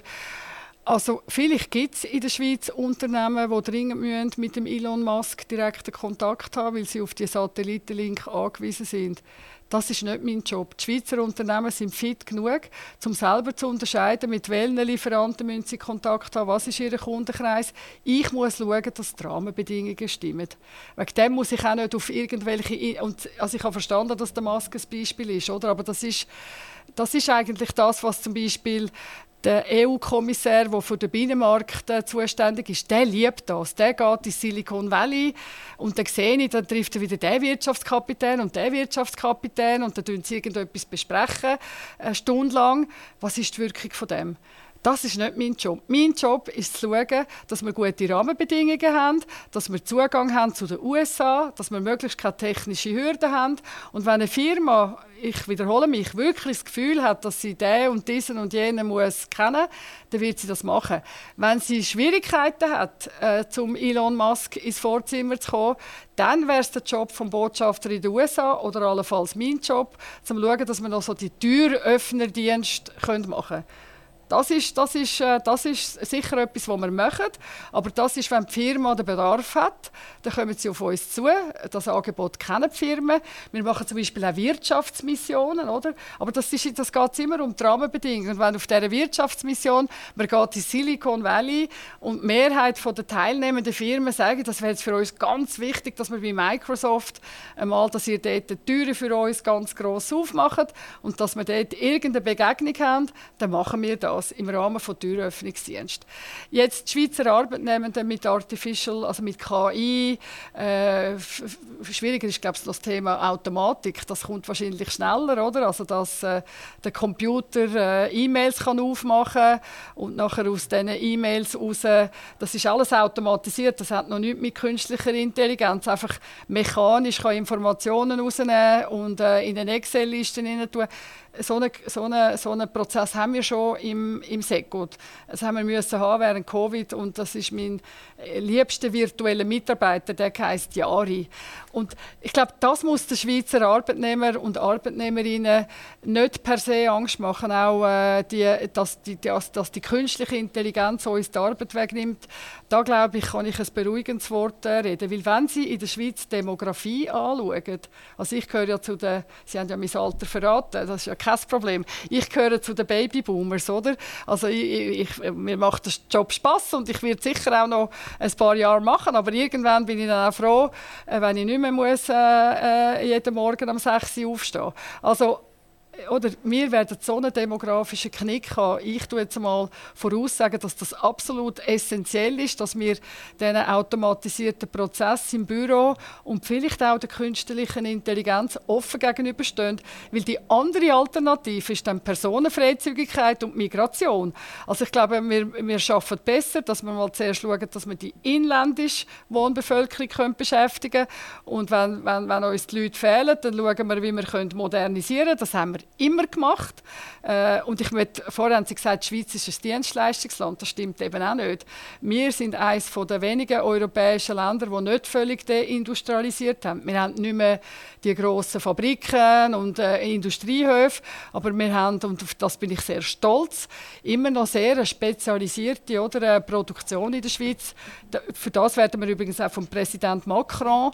Also vielleicht gibt es in der Schweiz Unternehmen, die dringend müssen mit dem Elon Musk direkten Kontakt haben, weil sie auf die Satellitenlink angewiesen sind. Das ist nicht mein Job. Die Schweizer Unternehmen sind fit genug, um selber zu unterscheiden, mit welchen Lieferanten müssen sie Kontakt haben, was ist ihr Kundenkreis. Ich muss schauen, dass die Rahmenbedingungen stimmen. Wegen dem muss ich auch nicht auf irgendwelche... Und, also ich habe verstanden, dass der Musk ein Beispiel ist, oder? Aber das ist, das ist eigentlich das, was zum Beispiel... Der E U-Kommissär, der für den Binnenmarkt äh, zuständig ist, der liebt das. Der geht in Silicon Valley und dann sehe ich, dann trifft er wieder den Wirtschaftskapitän und den Wirtschaftskapitän und dann besprechen sie irgendetwas besprechen, eine Stunde lang. Was ist die Wirkung von dem? Das ist nicht mein Job. Mein Job ist zu schauen, dass wir gute Rahmenbedingungen haben, dass wir Zugang haben zu den U S A, dass wir möglichst keine technischen Hürden haben. Und wenn eine Firma, ich wiederhole mich, wirklich das Gefühl hat, dass sie den und diesen und jenen muss kennen, dann wird sie das machen. Wenn sie Schwierigkeiten hat, äh, zum Elon Musk ins Vorzimmer zu kommen, dann wäre es der Job des Botschafters in den U S A oder allenfalls mein Job, um zu schauen, dass wir noch so die Türöffnerdienste machen können. Das ist, das, ist, das ist sicher etwas, was wir machen. Aber das ist, wenn die Firma den Bedarf hat, dann kommen sie auf uns zu. Das Angebot kennen die Firmen. Wir machen zum Beispiel auch Wirtschaftsmissionen. Oder? Aber das, ist, das geht immer um die Rahmenbedingungen. Und wenn auf dieser Wirtschaftsmission, man geht in Silicon Valley und die Mehrheit der teilnehmenden Firmen sagen, das wäre jetzt für uns ganz wichtig, dass wir bei Microsoft einmal, dass ihr dort die Türen für uns ganz gross aufmacht und dass wir dort irgendeine Begegnung haben, dann machen wir das im Rahmen von Türöffnungsdienst. Jetzt die Schweizer Arbeitnehmenden mit Artificial, also mit K I, äh, schwieriger ist, glaube ich, das Thema Automatik. Das kommt wahrscheinlich schneller, oder? Also dass äh, der Computer äh, E-Mails kann aufmachen und nachher aus diesen E-Mails raus, das ist alles automatisiert. Das hat noch nichts mit künstlicher Intelligenz. Einfach mechanisch kann Informationen rausnehmen und äh, in eine Excel-Liste hinein tun. So einen, so, eine, so einen Prozess haben wir schon im, im Second. Das haben wir müssen haben während Covid und das ist mein liebster virtueller Mitarbeiter, der heisst Jari. Und ich glaube, das muss den Schweizer Arbeitnehmer und Arbeitnehmerinnen nicht per se Angst machen, auch äh, die, dass, die, dass, dass die künstliche Intelligenz uns die Arbeit wegnimmt. Da glaube ich, kann ich ein beruhigendes Wort äh, reden, weil wenn Sie in der Schweiz Demografie anschauen, also ich gehöre ja zu den, Sie haben ja mein Alter verraten, das ist ja kein Problem. Ich gehöre zu den Babyboomers, oder? Also ich, ich, mir macht der Job Spass und ich werde sicher auch noch ein paar Jahre machen, aber irgendwann bin ich dann auch froh, wenn ich nicht mehr muss, äh, äh, jeden Morgen um sechs Uhr aufstehen. Also oder wir werden so einen demografischen Knick haben. Ich tue jetzt mal voraussagen, dass das absolut essentiell ist, dass wir diesen automatisierten Prozess im Büro und vielleicht auch der künstlichen Intelligenz offen gegenüberstehen. Weil die andere Alternative ist dann Personenfreizügigkeit und Migration. Also ich glaube, wir, wir schaffen besser, dass wir mal zuerst schauen, dass wir die inländische Wohnbevölkerung können beschäftigen können. Und wenn, wenn, wenn uns die Leute fehlen, dann schauen wir, wie wir können modernisieren können. Das haben wir immer gemacht. Äh, und ich möchte, vorher haben Sie gesagt, die Schweiz ist ein Dienstleistungsland. Das stimmt eben auch nicht. Wir sind eines der wenigen europäischen Länder, die nicht völlig deindustrialisiert haben. Wir haben nicht mehr die grossen Fabriken und äh, Industriehöfe, aber wir haben, und auf das bin ich sehr stolz, immer noch sehr eine spezialisierte oder, eine Produktion in der Schweiz. Für das werden wir übrigens auch vom Präsident Macron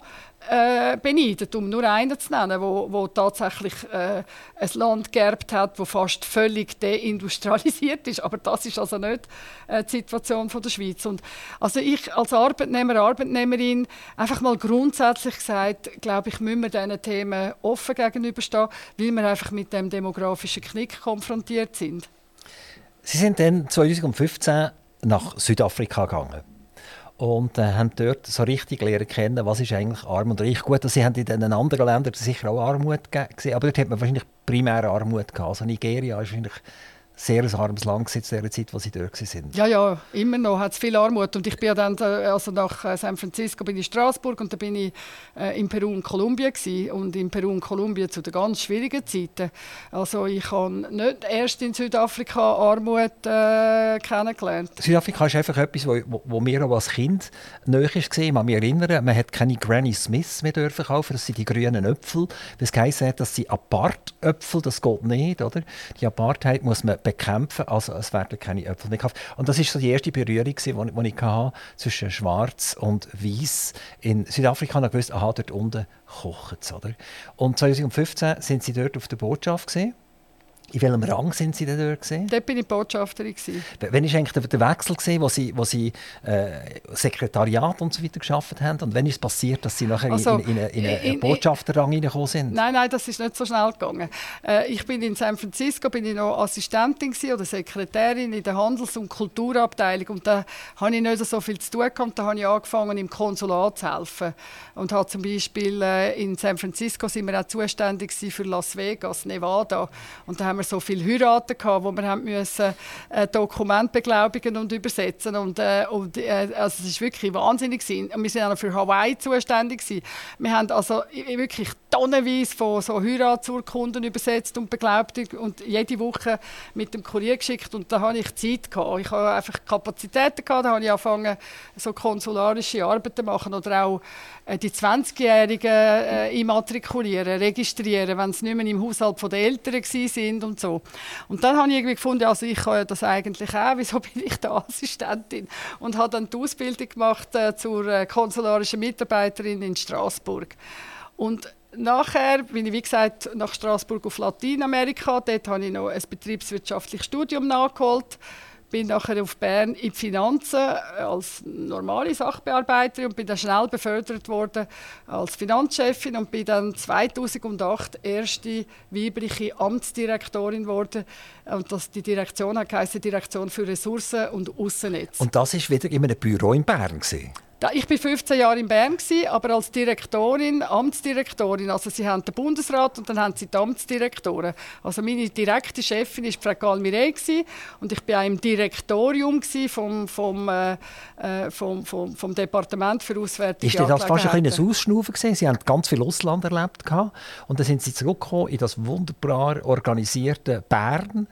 äh, beneidet, um nur einen zu nennen, wo, wo tatsächlich äh, ein Land geerbt hat, das fast völlig deindustrialisiert ist. Aber das ist also nicht äh, die Situation von der Schweiz. Und also ich als Arbeitnehmer, Arbeitnehmerin, einfach mal grundsätzlich gesagt, glaube ich, müssen wir diesen Themen offen gegenüberstehen, weil wir einfach mit dem demografischen Knick konfrontiert sind. Sie sind dann zwanzig fünfzehn nach Südafrika gegangen und äh, haben dort so richtig lernen kennen, was ist eigentlich Arm und Reich. Gut, Sie haben in den anderen Ländern sicher auch Armut gesehen, aber dort hat man wahrscheinlich primär Armut gehabt. Also Nigeria ist wahrscheinlich sehr ein armes Land in der Zeit, wo Sie dort waren. Ja, ja, immer noch hat es viel Armut. Und ich bin ja dann, also nach San Francisco bin ich in Straßburg und dann bin ich äh, in Peru und Kolumbien gewesen. Und in Peru und Kolumbien zu den ganz schwierigen Zeiten. Also ich habe nicht erst in Südafrika Armut äh, kennengelernt. Südafrika ist einfach etwas, wo, wo, wo mir auch als Kind nahe war. Ich kann mich erinnern, man hat keine Granny Smiths mehr dürfen kaufen. Das sind die grünen Äpfel. Das heisst, das sind Apartäpfel, das geht nicht, oder? Die Apartheid muss man bekämpfen, also es werden keine Äpfel mehr gekauft. Und das war so die erste Berührung, die ich hatte, zwischen Schwarz und Weiß in Südafrika. Und ich wusste, aha, dort unten kocht es. Und zwanzig fünfzehn sind Sie dort auf der Botschaft gewesen. In welchem Rang sind Sie denn dort gewesen? Dort bin ich Botschafterin. Wann war eigentlich der Wechsel gewesen, wo Sie, wo Sie äh, Sekretariat und so weiter gearbeitet haben? Und wann ist es passiert, dass Sie nachher also, in, in, in, in einen Botschafterrang hineingekommen sind? Nein, nein, das ist nicht so schnell gegangen. Äh, ich bin in San Francisco, bin ich noch Assistentin oder Sekretärin in der Handels- und Kulturabteilung und da hatte ich nicht so viel zu tun gehabt. Da habe ich angefangen, im Konsulat zu helfen und habe zum Beispiel äh, in San Francisco sind wir auch zuständig für Las Vegas, Nevada, und da haben wir so viele Heiraten gehabt, wo wir haben müssen äh, Dokumente beglaubigen und übersetzen und, äh, und äh, also es ist wirklich wahnsinnig gewesen. Und wir sind auch noch für Hawaii zuständig gewesen. Wir haben also wirklich tonnenweise von so Heiratsurkunden übersetzt und beglaubigt und jede Woche mit dem Kurier geschickt und da hatte ich Zeit gehabt. Ich hatte einfach Kapazitäten gehabt, da habe ich angefangen so konsularische Arbeiten zu machen oder auch äh, die zwanzigjährigen äh, immatrikulieren, registrieren, wenn sie nicht mehr im Haushalt der Eltern waren und so. Und dann habe ich irgendwie gefunden, also ich kann ja das eigentlich auch, wieso bin ich da Assistentin? Und habe dann die Ausbildung gemacht äh, zur äh, konsularischen Mitarbeiterin in Straßburg. Und nachher bin ich, wie gesagt, nach Straßburg auf Lateinamerika. Dort habe ich noch ein betriebswirtschaftliches Studium nachgeholt. Bin nachher auf Bern in die Finanzen als normale Sachbearbeiterin und bin dann schnell befördert worden als Finanzchefin und bin dann zweitausendacht erste weibliche Amtsdirektorin geworden. Und das, die Direktion hat geheißen Direktion für Ressourcen und Aussennetz. Und das war wieder in einem Büro in Bern gewesen? Ich war fünfzehn Jahre in Bern, aber als Direktorin, Amtsdirektorin. Also sie haben den Bundesrat und dann haben sie die Amtsdirektoren. Also meine direkte Chefin war Frau Galmiré und ich war auch im Direktorium vom, vom, äh, vom, vom, vom Departement für Auswärtige Angelegenheiten. Ist das fast ein kleines Ausschnaufen gewesen? Sie haben ganz viel Ausland erlebt und dann sind Sie zurückgekommen in das wunderbar organisierte Bern.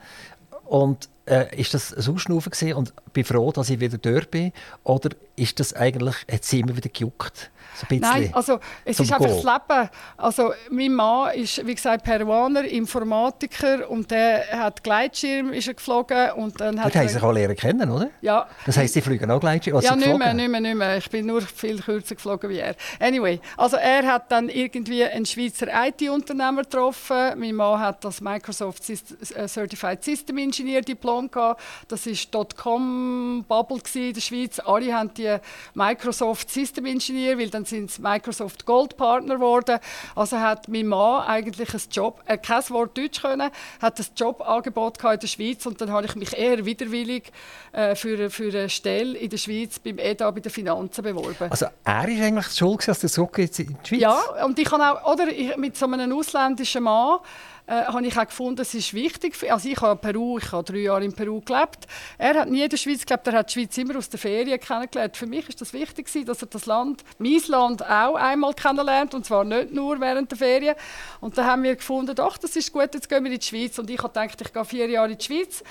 Und äh, ist das ein Ausschnaufen gewesen und bin froh, dass ich wieder dort bin? Oder ist das eigentlich, hat sie immer wieder gejuckt? So ein Nein, also es ist einfach das Leben. Also mein Mann ist, wie gesagt, Peruaner, Informatiker und der hat Gleitschirm ist er geflogen. Und dann hat Dort haben Sie sich auch lernen kennen, oder? Ja. Das heisst, Sie fliegen auch Gleitschirm? Ja, nicht mehr, nicht mehr, nicht mehr. Ich bin nur viel kürzer geflogen wie er. Anyway, also er hat dann irgendwie einen Schweizer I T-Unternehmer getroffen. Mein Mann hat das Microsoft Certified System Engineer Diplom gehabt. Das war Dotcom-Bubble in der Schweiz. Alle haben die Microsoft System Engineer, weil dann sind sie Microsoft Gold Partner geworden. Also hat mein Mann eigentlich ein Job, äh, kein Wort Deutsch können, hat ein Jobangebot in der Schweiz und dann habe ich mich eher widerwillig äh, für, für eine Stelle in der Schweiz beim E D A bei den Finanzen beworben. Also er ist eigentlich schuld, dass der zurück in die Schweiz? Ja, und ich habe auch, oder ich, mit so einem ausländischen Mann Äh, habe ich auch gefunden, es ist wichtig. Also ich habe Peru, ich habe drei Jahre in Peru gelebt. Er hat nie in der Schweiz gelebt, er hat die Schweiz immer aus der Ferien kennengelernt. Für mich ist das wichtig, dass er das Land, mein Land, auch einmal kennenlernt, und zwar nicht nur während der Ferien. Und dann haben wir gefunden, doch, das ist gut, jetzt gehen wir in die Schweiz. Und ich habe gedacht, ich gehe vier Jahre in die Schweiz.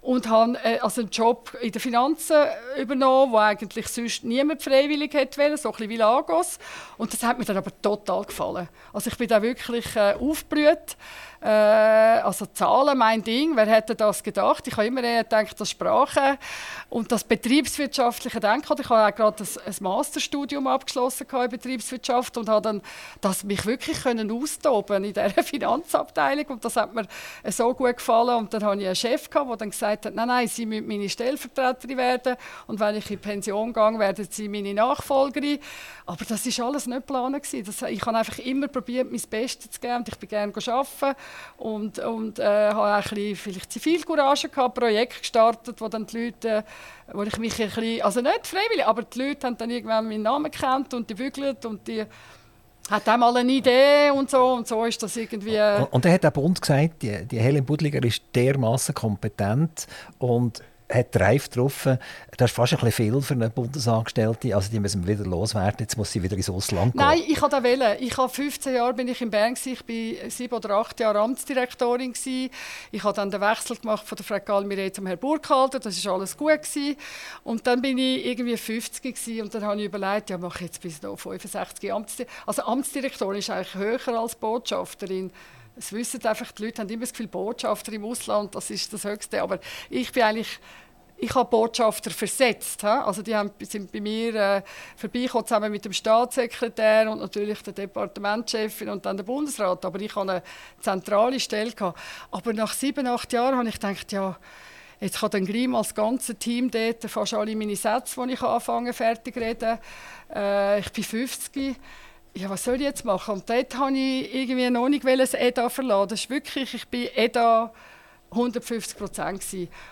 und habe äh, also einen Job in den Finanzen übernommen, wo eigentlich sonst niemand freiwillig hätte wollen, so ein bisschen wie Lagos. Und das hat mir dann aber total gefallen. Also ich bin da wirklich äh, aufgeblüht. Äh, also Zahlen, mein Ding, wer hätte das gedacht? Ich habe immer eher gedacht, das Sprache und das betriebswirtschaftliche Denken. Ich habe auch gerade ein, ein Masterstudium abgeschlossen in Betriebswirtschaft und habe dann das mich wirklich können austoben in dieser Finanzabteilung und das hat mir so gut gefallen. Und dann hatte ich einen Chef, der dann gesagt hat, nein, nein, Sie müssen meine Stellvertreterin werden und wenn ich in Pension gehe, werden Sie meine Nachfolgerin. Aber das war alles nicht geplant. Das, ich habe einfach immer probiert, mein Bestes zu geben und ich bin gerne arbeiten. Und, und äh, habe auch ein bisschen, vielleicht Zivilcourage gehabt, Projekte gestartet, wo dann die Leute, äh, wo ich mich ein bisschen, also nicht freiwillig, aber die Leute haben dann irgendwann meinen Namen gekannt und die bügelt und die hat auch mal eine Idee und so und so ist das irgendwie. Äh und, und dann hat der Bund gesagt, die, die Helen Budliger ist dermaßen kompetent und hat Drive getroffen. Das ist fast ein bisschen viel für eine Bundesangestellte. Also die müssen wir wieder loswerden. Jetzt muss sie wieder ins Ausland gehen. Nein, ich wollte das wählen. Ich habe fünfzehn Jahre bin ich in Bern gewesen. Ich war sieben oder acht Jahre Amtsdirektorin gewesen. Ich habe dann den Wechsel gemacht von der Frau Galmire zum Herrn Burkhalter. Das war alles gut gewesen. Und dann bin ich irgendwie fünfzig gewesen. Und dann habe ich überlegt, ja, mache ich jetzt bis noch fünfundsechzig Amtsdirektorin. Also Amtsdirektorin ist eigentlich höher als Botschafterin. Es wissen einfach, die Leute haben immer das Gefühl, Botschafter im Ausland, das ist das Höchste. Aber ich bin eigentlich, ich habe Botschafter versetzt. He? Also die haben, sind bei mir äh, vorbeigekommen, zusammen mit dem Staatssekretär und natürlich der Departementschefin und dann der Bundesrat. Aber ich hatte eine zentrale Stelle gehabt. Aber nach sieben, acht Jahren habe ich gedacht, ja, jetzt kann dann gleich mal das ganze Team dort fast alle meine Sätze, die ich anfangen, fertig reden. Äh, ich bin fünfzig. Ja, was soll ich jetzt machen? Und dort wollte ich irgendwie noch nicht das E D A verlassen. Das ist wirklich, ich war E D A hundertfünfzig Prozent.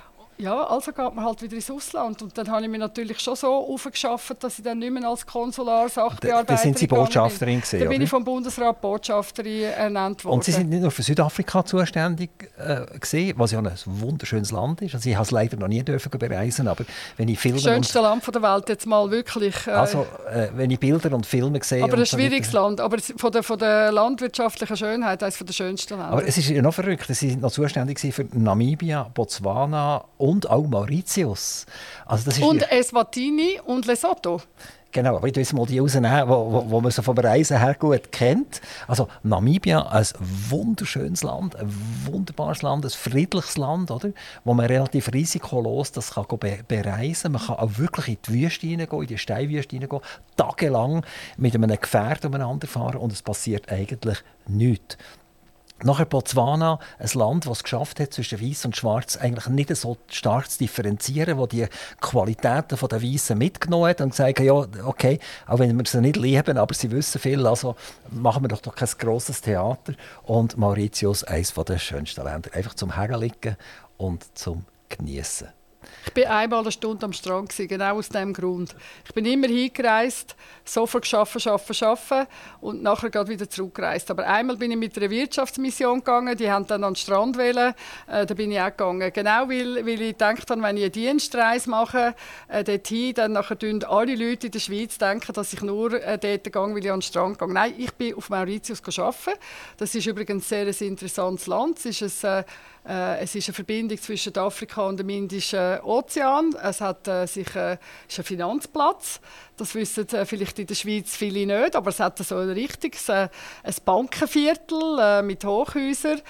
Ja, also geht man halt wieder ins Ausland. Und dann habe ich mich natürlich schon so aufgeschafft, dass ich dann nicht mehr als Konsular-Sachbearbeiterin da sind Sie Botschafterin gewesen, Da bin oder? ich vom Bundesrat Botschafterin ernannt worden. Und Sie sind nicht nur für Südafrika zuständig äh, gewesen, was ja ein wunderschönes Land ist. Also ich habe es leider noch nie dürfen bereisen, aber wenn ich Filme das schönste Land der Welt jetzt mal wirklich. Äh, also äh, wenn ich Bilder und Filme sehe. Aber ein so schwieriges Land. Aber von der, von der landwirtschaftlichen Schönheit eines der schönsten Länder. Aber es ist ja noch verrückt. Sie sind noch zuständig für Namibia, Botswana und auch Mauritius. Also das ist und die... Eswatini und Lesotho. Genau, aber ich will mal die rausnehmen, wo, wo, wo man so vom Reisen her gut kennt. Also Namibia, ein wunderschönes Land, ein wunderbares Land, ein friedliches Land, oder? Wo man relativ risikolos das kann be- bereisen kann. Man kann auch wirklich in die Wüste hineingehen, in die Steinwüste hineingehen, tagelang mit einem Gefährt umeinander fahren und es passiert eigentlich nichts. Nachher Botswana, ein Land, das es geschafft hat, zwischen Weiss und Schwarz eigentlich nicht so stark zu differenzieren, wo die Qualitäten der Weissen mitgenommen hat und gesagt hat, ja, okay, auch wenn wir sie nicht lieben, aber sie wissen viel, also machen wir doch, doch kein grosses Theater. Und Mauritius, eines der schönsten Länder, einfach zum Herliegen und zum Geniessen. Ich war einmal eine Stunde am Strand, genau aus diesem Grund. Ich bin immer hingereist, sofort gearbeitet, gearbeitet, gearbeitet und nachher gerade wieder zurückgereist. Aber einmal bin ich mit einer Wirtschaftsmission gegangen, die haben dann an den Strand wollen, äh, da bin ich auch gegangen. Genau, weil, weil ich gedacht habe, wenn ich eine Dienstreise mache, äh, dorthin, dann nachher denken alle Leute in der Schweiz denken, dass ich nur äh, dort gehe, weil ich an den Strand gehe. Nein, ich bin auf Mauritius arbeiten. Das ist übrigens ein sehr interessantes Land. Es ist ein, äh, es ist eine Verbindung zwischen Afrika und dem Indischen Ozean. Es hat äh, sich, äh, ist ein Finanzplatz. Das wissen äh, vielleicht in der Schweiz viele nicht, aber es hat so ein richtiges äh, ein Bankenviertel äh, mit Hochhäusern.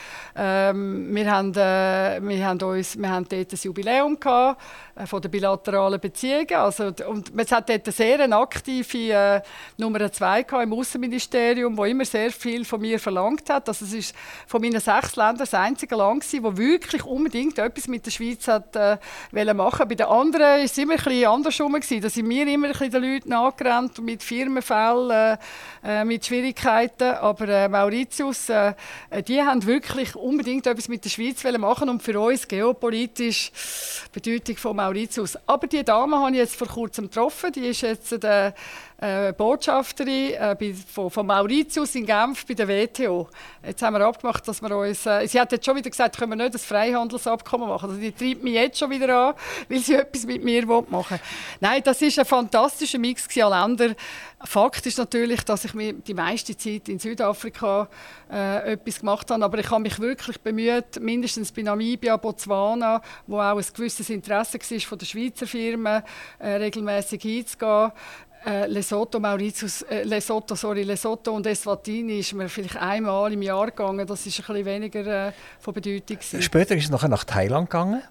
Ähm, wir, haben, äh, wir, haben uns, wir haben dort ein Jubiläum gehabt, äh, von den bilateralen Beziehungen. Also, und es hat dort eine sehr aktive äh, Nummer zwei gehabt im Außenministerium, wo immer sehr viel von mir verlangt hat. Also, es ist von meinen sechs Ländern das einzige Land gewesen, das wirklich unbedingt etwas mit der Schweiz hat, äh, machen. Bei den anderen war es immer ein bisschen andersrum. Da sind wir immer ein bisschen den Leuten nachgerannt mit Firmenfällen, äh, mit Schwierigkeiten. Aber äh, Mauritius, äh, die haben wirklich unbedingt etwas mit der Schweiz machen und für uns geopolitisch die Bedeutung von Mauritius. Aber die Dame habe ich jetzt vor kurzem getroffen. Die ist jetzt äh, äh, Botschafterin äh, bei, von, von Mauritius in Genf bei der W T O. Jetzt haben wir abgemacht, dass wir uns... Äh, sie hat jetzt schon wieder gesagt, können wir nicht ein Freihandelsabkommen machen. Also die treibt mich jetzt schon wieder an, weil sie etwas mit mir machen will. Nein, das war ein fantastischer Mix an Ländern. Fakt ist natürlich, dass ich mir die meiste Zeit in Südafrika äh, etwas gemacht habe, aber ich habe mich wirklich bemüht, mindestens bei Namibia, Botswana, wo auch ein gewisses Interesse war von der Schweizer Firmen, äh, regelmäßig hinzugehen. Äh, Lesotho, Mauritius, äh, Lesotho, sorry, Lesotho und Eswatini ist mir vielleicht einmal im Jahr gegangen. Das ist ein bisschen weniger äh, von Bedeutung gewesen. Später ist es nachher nach Thailand gegangen.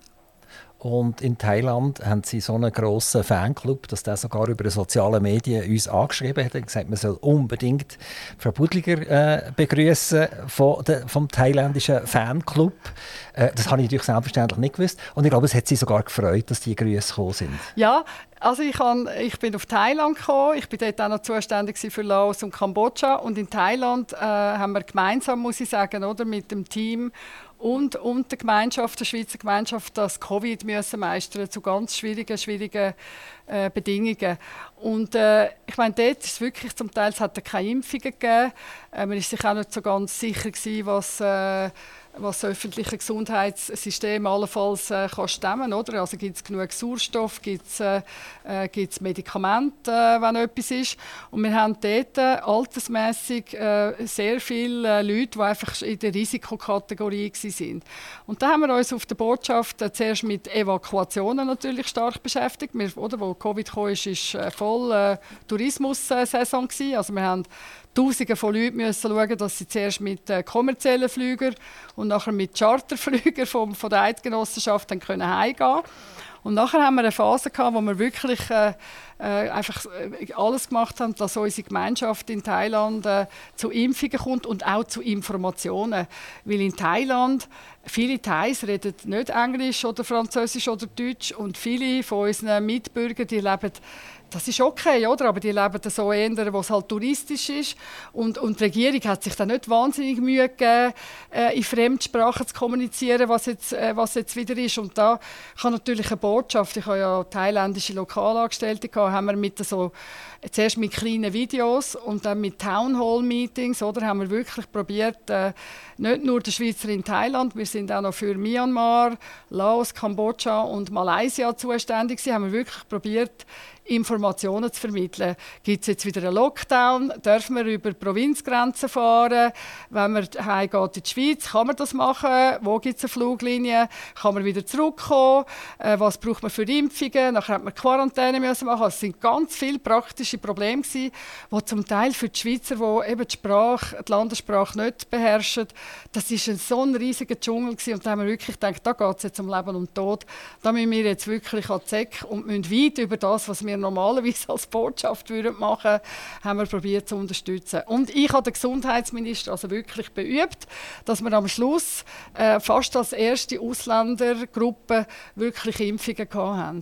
Und in Thailand haben sie so einen grossen Fanclub, dass der sogar über die sozialen Medien uns angeschrieben hat und gesagt, man soll unbedingt Frau Budliger äh, begrüßen vom, vom thailändischen Fanclub. Äh, das habe ich natürlich selbstverständlich nicht gewusst. Und ich glaube, es hat sie sogar gefreut, dass die Grüße gekommen sind. Ja, also ich, kann, ich bin auf Thailand gekommen. Ich bin dort auch noch zuständig für Laos und Kambodscha. Und in Thailand äh, haben wir gemeinsam, muss ich sagen, oder, mit dem Team und, und der Gemeinschaft, der Schweizer Gemeinschaft, das Covid müssen meistern zu ganz schwierigen, schwierigen äh, Bedingungen. Und äh, ich meine, dort ist es wirklich zum Teil, es hat keine Impfungen gegeben. Äh, man war sich auch nicht so ganz sicher gewesen, was äh, was das öffentliche Gesundheitssystem allenfalls äh, kann stemmen, oder? Also gibt es genug Sauerstoff, gibt es äh, äh, Medikamente, äh, wenn etwas ist. Und wir haben dort äh, altersmässig äh, sehr viele äh, Leute, die einfach in der Risikokategorie waren. Und da haben wir uns auf der Botschaft äh, zuerst mit Evakuationen natürlich stark beschäftigt. Wir, oder, wo Covid kam, ist, ist äh, voll äh, Tourismussaison gewesen. Also wir haben Tausende von Leuten müssen schauen, dass sie zuerst mit äh, kommerziellen Flügern und nachher mit Charterflügern von, von der Eidgenossenschaft dann können heimgehen. Und nachher haben wir eine Phase gehabt, wo wir wirklich äh, äh, einfach alles gemacht haben, dass unsere Gemeinschaft in Thailand äh, zu Impfungen kommt und auch zu Informationen. Weil in Thailand viele Thais reden nicht Englisch oder Französisch oder Deutsch und viele von unseren Mitbürgern, die leben, das ist okay, oder? Aber die leben so eher, wo es halt touristisch ist. Und, und die Regierung hat sich dann nicht wahnsinnig Mühe gegeben, äh, in Fremdsprachen zu kommunizieren, was jetzt, äh, was jetzt wieder ist. Und da kann natürlich eine Botschaft, ich habe ja thailändische Lokalangestellte gehabt, haben wir mit so, zuerst mit kleinen Videos und dann mit Townhall-Meetings, oder, haben wir wirklich probiert, äh, nicht nur der Schweizer in Thailand, wir sind auch noch für Myanmar, Laos, Kambodscha und Malaysia zuständig gewesen, haben wir wirklich probiert, Informationen zu vermitteln. Gibt es jetzt wieder einen Lockdown? Dürfen wir über Provinzgrenzen fahren? Wenn man heimgeht in die Schweiz, kann man das machen? Wo gibt es eine Fluglinie? Kann man wieder zurückkommen? Äh, was braucht man für Impfungen? Nachher hat man Quarantäne müssen machen. Also es sind ganz viele praktische Probleme gewesen, die zum Teil für die Schweizer, die eben die Sprache, die Landessprache nicht beherrschen, das ist ein so ein riesiger Dschungel gewesen. Und da haben wir wirklich gedacht, da geht es jetzt um Leben und Tod. Da müssen wir jetzt wirklich an die Säcke und müssen weit über das, was wir normalerweise als Botschaft würden machen, haben wir probiert zu unterstützen. Und ich habe den Gesundheitsminister also wirklich beübt, dass wir am Schluss äh, fast als erste Ausländergruppe wirklich Impfungen hatten.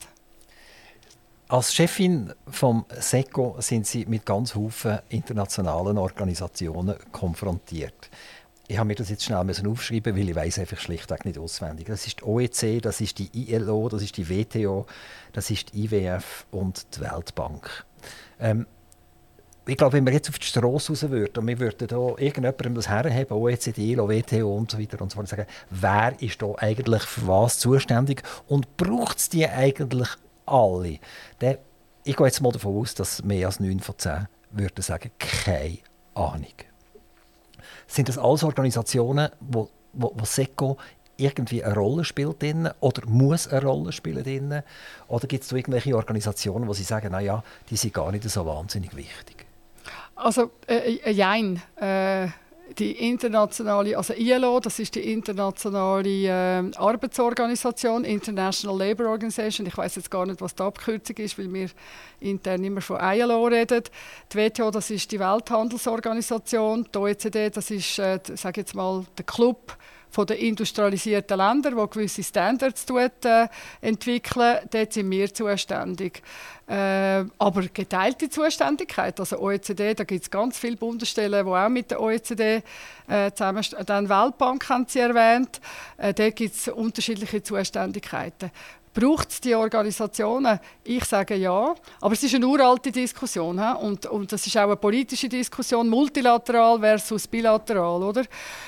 Als Chefin vom SECO sind Sie mit ganz vielen internationalen Organisationen konfrontiert. Ich habe mir das jetzt schnell aufschreiben, weil ich weiß einfach schlichtweg nicht auswendig. Das ist die O E C, das ist die I L O, das ist die W T O, das ist die I W F und die Weltbank. Ähm, ich glaube, wenn wir jetzt auf die Strasse raus würden und wir würden da irgendjemandem das herheben, O E C D, I L O, W T O und so weiter und so fort, sagen, wer ist da eigentlich für was zuständig und braucht es die eigentlich alle? Dann, ich gehe jetzt mal davon aus, dass mehr als neun von zehn würden sagen, keine Ahnung. Sind das alles Organisationen, wo, wo, wo SECO irgendwie eine Rolle spielt drin, oder muss eine Rolle spielen drin? Oder gibt es da irgendwelche Organisationen, wo Sie sagen, na ja, die sind gar nicht so wahnsinnig wichtig? Also, äh, äh, jein. Äh, die internationale, also I L O, das ist die internationale äh, Arbeitsorganisation, International Labour Organization. Ich weiß jetzt gar nicht, was die Abkürzung ist, weil wir intern immer von I L O reden. Die W T O, das ist die Welthandelsorganisation. Die O E C D, das ist, äh, sage jetzt mal, der Club von den industrialisierten Ländern, die gewisse Standards tut, äh, entwickeln. Dort sind wir zuständig. Äh, aber geteilte Zuständigkeit, also O E C D, da gibt es ganz viele Bundesstellen, die auch mit der O E C D äh, zusammenstehen. Dann Weltbank haben Sie erwähnt, äh, dort gibt es unterschiedliche Zuständigkeiten. Braucht es die Organisationen? Ich sage ja. Aber es ist eine uralte Diskussion. He? Und, und das ist auch eine politische Diskussion, multilateral versus bilateral. Oder?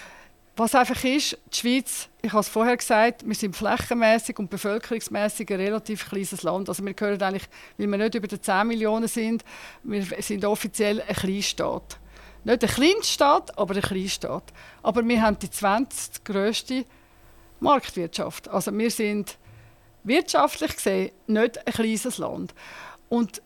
Was einfach ist, die Schweiz, ich habe es vorher gesagt, wir sind flächenmässig und bevölkerungsmässig ein relativ kleines Land. Also wir gehören eigentlich, weil wir nicht über die zehn Millionen sind, wir sind offiziell ein Kleinstaat. Nicht ein Kleinstaat, aber ein Kleinstaat. Aber wir haben die zwanzig grösste Marktwirtschaft. Also wir sind wirtschaftlich gesehen nicht ein kleines Land. Und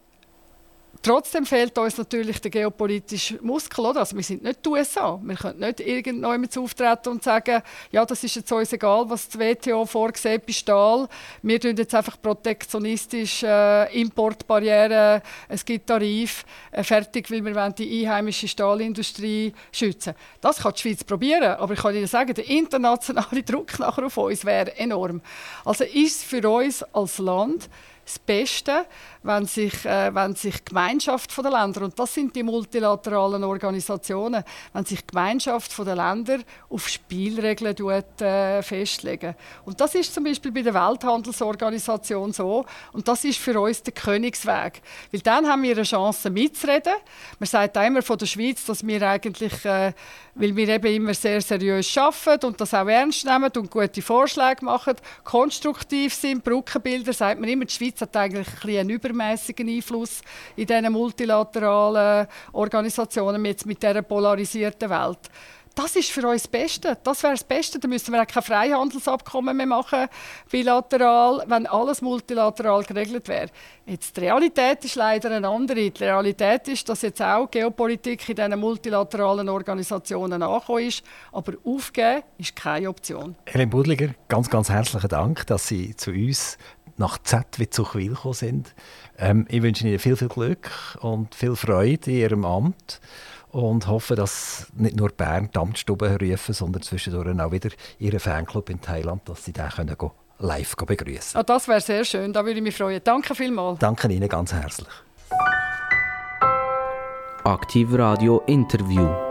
trotzdem fehlt uns natürlich der geopolitische Muskel. Oder? Also wir sind nicht die U S A. Wir können nicht irgendjemand auftreten und sagen, ja, das ist jetzt uns egal, was die W T O vorsieht bei Stahl. Wir tun jetzt einfach protektionistisch äh, Importbarrieren, es gibt Tarif, äh, fertig, weil wir wollen die einheimische Stahlindustrie schützen. Das kann die Schweiz probieren, aber ich kann Ihnen sagen, der internationale Druck nachher auf uns wäre enorm. Also ist es für uns als Land das Beste, wenn sich, äh, wenn sich die Gemeinschaft der Länder, und das sind die multilateralen Organisationen, wenn sich die Gemeinschaft der Länder auf Spielregeln tut, äh, festlegen. Und das ist zum Beispiel bei der Welthandelsorganisation so. Und das ist für uns der Königsweg. Weil dann haben wir eine Chance mitzureden. Man sagt auch immer von der Schweiz, dass wir eigentlich, äh, weil wir eben immer sehr seriös arbeiten und das auch ernst nehmen und gute Vorschläge machen, konstruktiv sind, Brückenbilder, sagt man immer, die Schweiz hat eigentlich ein bisschen einen übermäßigen Einfluss in diesen multilateralen Organisationen jetzt mit dieser polarisierten Welt. Das ist für uns das Beste. Das wäre das Beste. Da müssen wir auch kein Freihandelsabkommen mehr machen, bilateral, wenn alles multilateral geregelt wäre. Jetzt, die Realität ist leider eine andere. Die Realität ist, dass jetzt auch Geopolitik in diesen multilateralen Organisationen angekommen ist. Aber aufgeben ist keine Option. Helene Budliger, ganz, ganz herzlichen Dank, dass Sie zu uns nach Z wie Zuchwil gekommen sind. Ähm, ich wünsche Ihnen viel, viel Glück und viel Freude in Ihrem Amt und hoffe, dass nicht nur Bern die Amtsstube rufen, sondern zwischendurch auch wieder Ihren Fanclub in Thailand, dass Sie den können go live begrüßen können. Ah, das wäre sehr schön, da würde ich mich freuen. Danke vielmals. Danke Ihnen ganz herzlich. Aktiv Radio Interview.